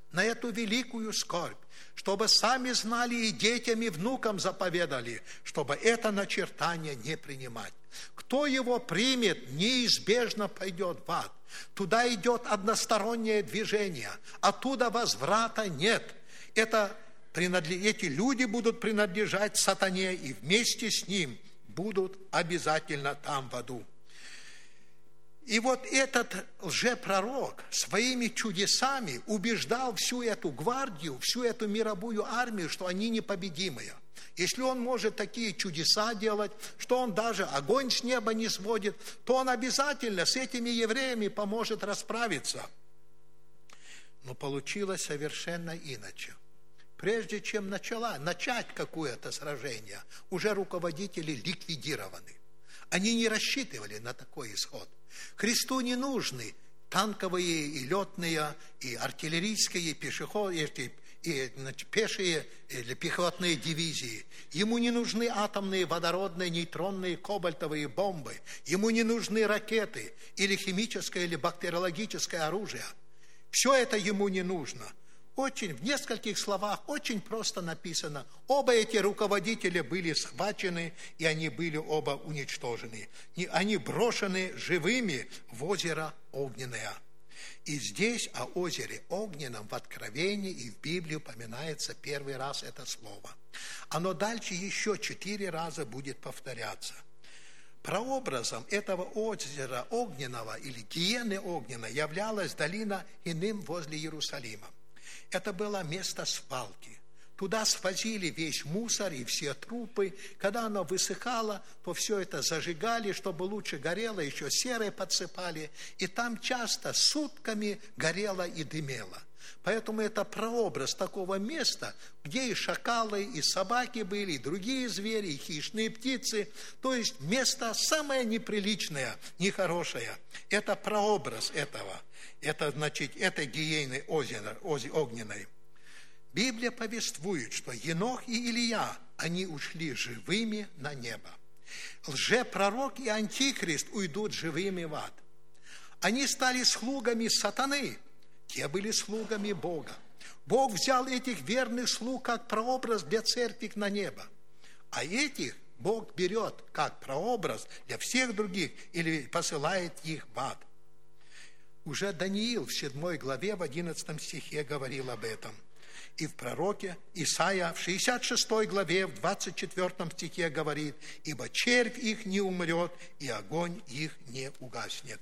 на эту великую скорбь, чтобы сами знали и детям, и внукам заповедали, чтобы это начертание не принимать. Кто его примет, неизбежно пойдет в ад. Туда идет одностороннее движение, оттуда возврата нет. Эти люди будут принадлежать сатане, и вместе с ним будут обязательно там в аду. И вот этот лжепророк своими чудесами убеждал всю эту гвардию, всю эту мировую армию, что они непобедимые. Если он может такие чудеса делать, что он даже огонь с неба не сводит, то он обязательно с этими евреями поможет расправиться. Но получилось совершенно иначе. Прежде чем начать какое-то сражение, уже руководители ликвидированы. Они не рассчитывали на такой исход. Христу не нужны танковые и летные, и артиллерийские, и пешие или пехотные дивизии. Ему не нужны атомные, водородные, нейтронные, кобальтовые бомбы. Ему не нужны ракеты или химическое, или бактериологическое оружие. Все это ему не нужно. В нескольких словах очень просто написано. Оба эти руководителя были схвачены, и они были оба уничтожены. Они брошены живыми в озеро Огненное. И здесь о озере Огненном в Откровении и в Библии упоминается первый раз это слово. Оно дальше еще 4 раза будет повторяться. Прообразом этого озера Огненного или гиены Огненной являлась долина Иным возле Иерусалима. Это было место свалки. Туда свозили весь мусор и все трупы. Когда оно высыхало, то все это зажигали, чтобы лучше горело, еще серой подсыпали. И там часто сутками горело и дымело. Поэтому это прообраз такого места, где и шакалы, и собаки были, и другие звери, и хищные птицы. То есть место самое неприличное, нехорошее. Это прообраз этого. Это значит, этой гиены Огненной. Библия повествует, что Енох и Илия, они ушли живыми на небо. Лжепророк и антихрист уйдут живыми в ад. Они стали слугами сатаны, те были слугами Бога. Бог взял этих верных слуг как прообраз для церкви на небо. А этих Бог берет как прообраз для всех других или посылает их в ад. Уже Даниил в 7 главе, в 11 стихе говорил об этом. И в пророке Исаия в 66 главе, в 24 стихе говорит: «Ибо червь их не умрет, и огонь их не угаснет».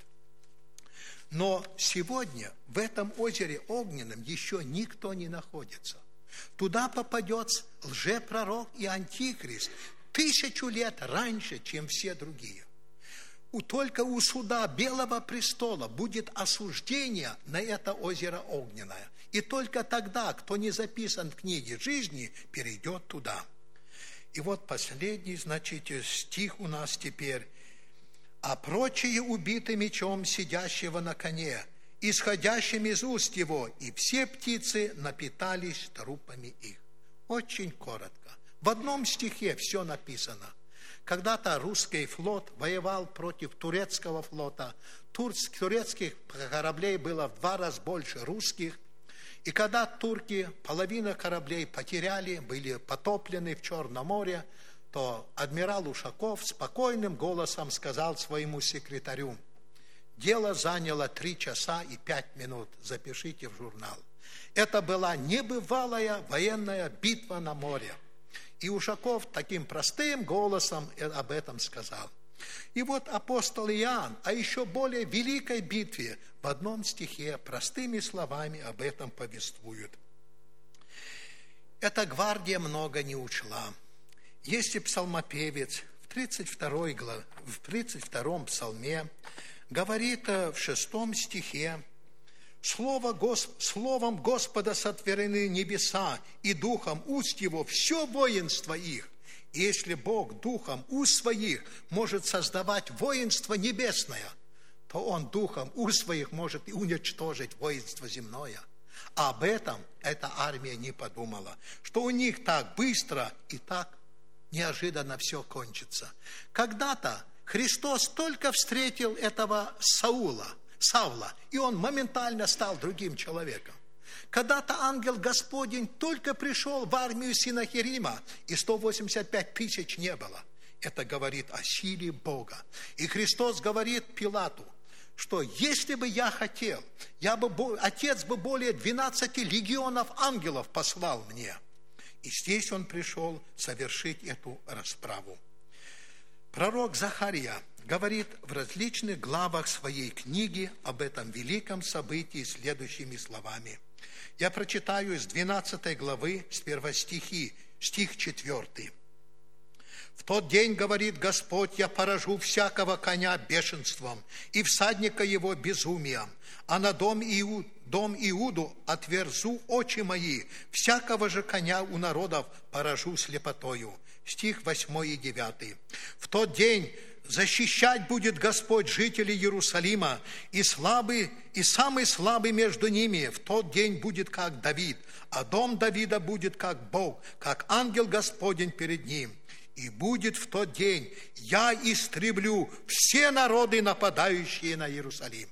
Но сегодня в этом озере Огненном еще никто не находится. Туда попадет лжепророк и антихрист 1000 лет раньше, чем все другие. Только у суда Белого престола будет осуждение на это озеро Огненное. И только тогда, кто не записан в книге жизни, перейдет туда. И вот последний, стих у нас теперь. «А прочие убиты мечом сидящего на коне, исходящим из уст его, и все птицы напитались трупами их». Очень коротко. В одном стихе все написано. Когда-то русский флот воевал против турецкого флота. Турецких кораблей было в 2 раза больше русских. И когда турки половину кораблей потеряли, были потоплены в Черном море, то адмирал Ушаков спокойным голосом сказал своему секретарю: «Дело заняло 3 часа и 5 минут, запишите в журнал». Это была небывалая военная битва на море. И Ушаков таким простым голосом об этом сказал. И вот апостол Иоанн о еще более великой битве в одном стихе простыми словами об этом повествует. Эта гвардия много не учла. Если псалмопевец в 32-м псалме говорит в 6 стихе: «Словом Господа сотворены небеса, и духом уст его все воинство их». И если Бог духом уст своих может создавать воинство небесное, то Он духом уст своих может и уничтожить воинство земное. А об этом эта армия не подумала, что у них так быстро и так неожиданно все кончится. Когда-то Христос только встретил этого Савла, и он моментально стал другим человеком. Когда-то ангел Господень только пришел в армию Синахирима, и 185 тысяч не было. Это говорит о силе Бога. И Христос говорит Пилату, что если бы я хотел, Отец бы более 12 легионов ангелов послал мне. И здесь он пришел совершить эту расправу. Пророк Захария говорит в различных главах своей книги об этом великом событии следующими словами. Я прочитаю из 12 главы, с 1 стих 4. «В тот день, говорит Господь, я поражу всякого коня бешенством и всадника его безумием, а на дом Иуду отверзу очи мои, всякого же коня у народов поражу слепотою». Стих 8 и 9. «В тот день защищать будет Господь жителей Иерусалима, и самый слабый между ними в тот день будет как Давид, а дом Давида будет как Бог, как ангел Господень перед ним. И будет в тот день, я истреблю все народы, нападающие на Иерусалим».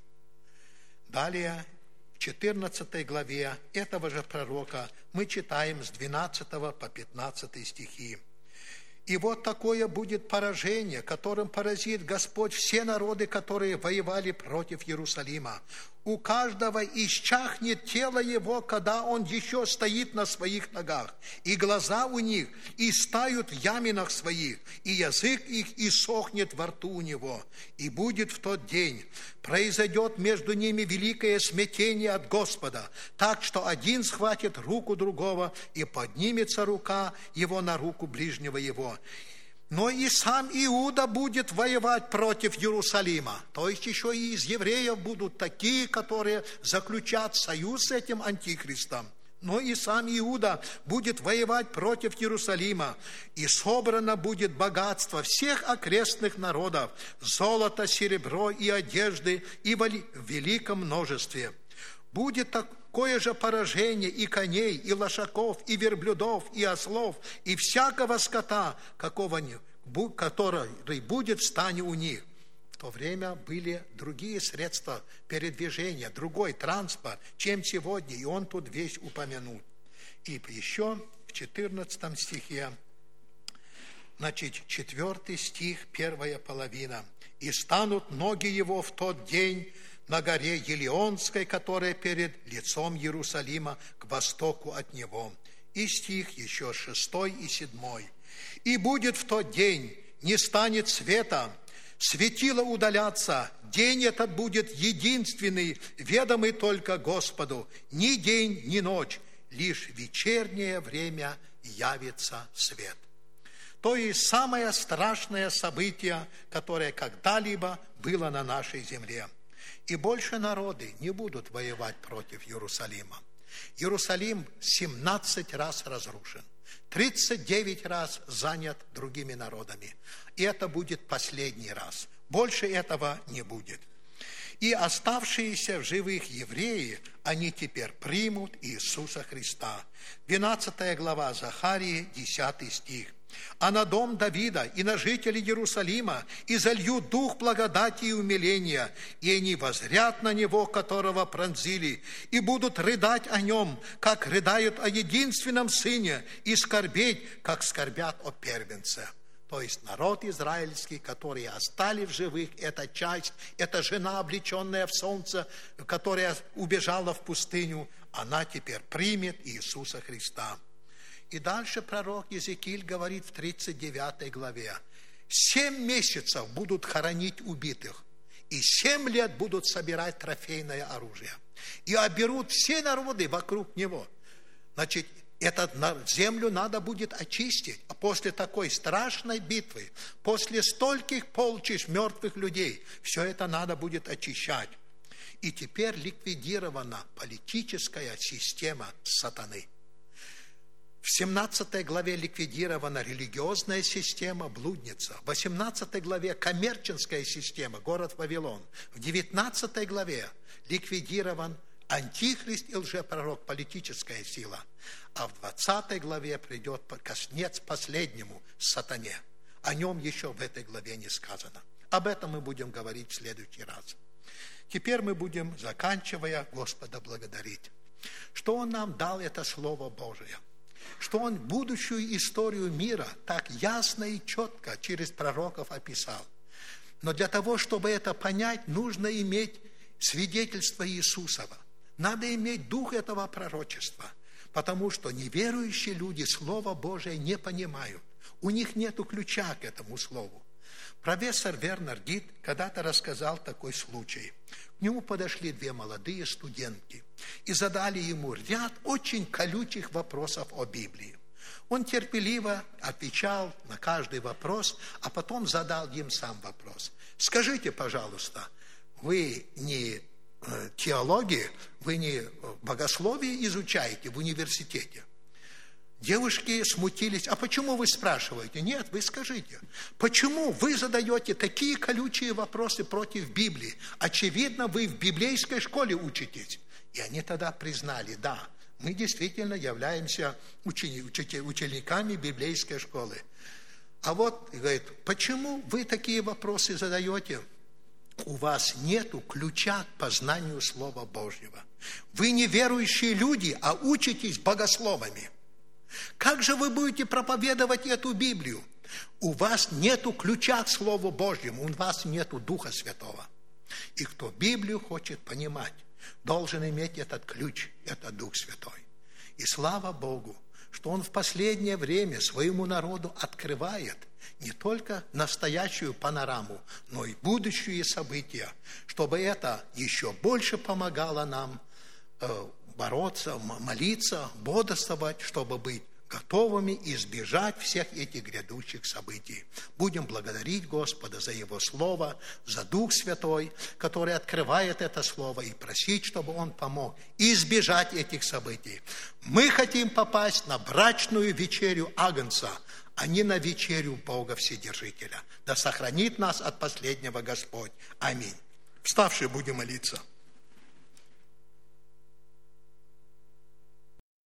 Далее, в 14 главе этого же пророка мы читаем с 12 по 15 стихи. «И вот такое будет поражение, которым поразит Господь все народы, которые воевали против Иерусалима. У каждого исчахнет тело его, когда он еще стоит на своих ногах, и глаза у них истают в яминах своих, и язык их иссохнет во рту у него. И будет в тот день, произойдет между ними великое смятение от Господа, так что один схватит руку другого, и поднимется рука его на руку ближнего его. Но и сам Иуда будет воевать против Иерусалима». То есть еще и из евреев будут такие, которые заключат союз с этим антихристом. Но и сам Иуда будет воевать против Иерусалима, и собрано будет богатство всех окрестных народов, золото, серебро и одежды, и в великом множестве. Будет такое же поражение и коней, и лошаков, и верблюдов, и ослов, и всякого скота, который будет в стане у них. В то время были другие средства передвижения, другой транспорт, чем сегодня, и он тут весь упомянут. И еще в 14 стихе, 4 стих, первая половина. «И станут ноги его в тот день на горе Елеонской, которая перед лицом Иерусалима к востоку от него». И стих еще 6 и 7. «И будет в тот день, не станет света, светило удалятся, день этот будет единственный, ведомый только Господу, ни день, ни ночь, лишь в вечернее время явится свет». То есть самое страшное событие, которое когда-либо было на нашей земле. И больше народы не будут воевать против Иерусалима. Иерусалим 17 раз разрушен, 39 раз занят другими народами. И это будет последний раз. Больше этого не будет. И оставшиеся в живых евреи, они теперь примут Иисуса Христа. 12 глава Захарии, 10 стих. «А на дом Давида и на жителей Иерусалима изолью дух благодати и умиления, и они воззрят на него, которого пронзили, и будут рыдать о нем, как рыдают о единственном сыне, и скорбеть, как скорбят о первенце». То есть народ израильский, которые остались в живых, это часть, это жена, облеченная в солнце, которая убежала в пустыню, она теперь примет Иисуса Христа. И дальше пророк Иезекииль говорит в 39 главе: 7 месяцев будут хоронить убитых, и 7 лет будут собирать трофейное оружие. И оберут все народы вокруг него. Значит, эту землю надо будет очистить. А после такой страшной битвы, после стольких полчищ мертвых людей, все это надо будет очищать. И теперь ликвидирована политическая система сатаны. В 17 главе ликвидирована религиозная система, блудница. В 18 главе коммерческая система, город Вавилон. В 19 главе ликвидирован антихрист и лжепророк, политическая сила. А в 20 главе придет конец последнему сатане. О нем еще в этой главе не сказано. Об этом мы будем говорить в следующий раз. Теперь мы будем, заканчивая, Господа благодарить. что Он нам дал это Слово Божие, что Он будущую историю мира так ясно и четко через пророков описал. Но для того, чтобы это понять, нужно иметь свидетельство Иисусова. Надо иметь дух этого пророчества, потому что неверующие люди Слово Божие не понимают. У них нет ключа к этому Слову. Профессор Вернер Гит когда-то рассказал такой случай. К нему подошли две молодые студентки и задали ему ряд очень колючих вопросов о Библии. Он терпеливо отвечал на каждый вопрос, а потом задал им сам вопрос. Скажите, пожалуйста, вы не теологию, вы не богословие изучаете в университете? Девушки смутились. А почему вы спрашиваете? Нет, вы скажите. Почему вы задаете такие колючие вопросы против Библии? Очевидно, вы в библейской школе учитесь. И они тогда признали, да, мы действительно являемся учениками библейской школы. А вот, говорит, почему вы такие вопросы задаете? У вас нету ключа к познанию Слова Божьего. Вы не верующие люди, а учитесь богословами. Как же вы будете проповедовать эту Библию? У вас нету ключа к Слову Божьему, у вас нету Духа Святого. И кто Библию хочет понимать, должен иметь этот ключ, это Дух Святой. И слава Богу, что Он в последнее время своему народу открывает не только настоящую панораму, но и будущие события, чтобы это еще больше помогало нам бороться, молиться, бодрствовать, чтобы быть готовыми избежать всех этих грядущих событий. Будем благодарить Господа за Его Слово, за Дух Святой, который открывает это Слово, и просить, чтобы Он помог избежать этих событий. Мы хотим попасть на брачную вечерю Агнца, а не на вечерю Бога Вседержителя. Да сохранит нас от последнего Господь. Аминь. Вставшие будем молиться.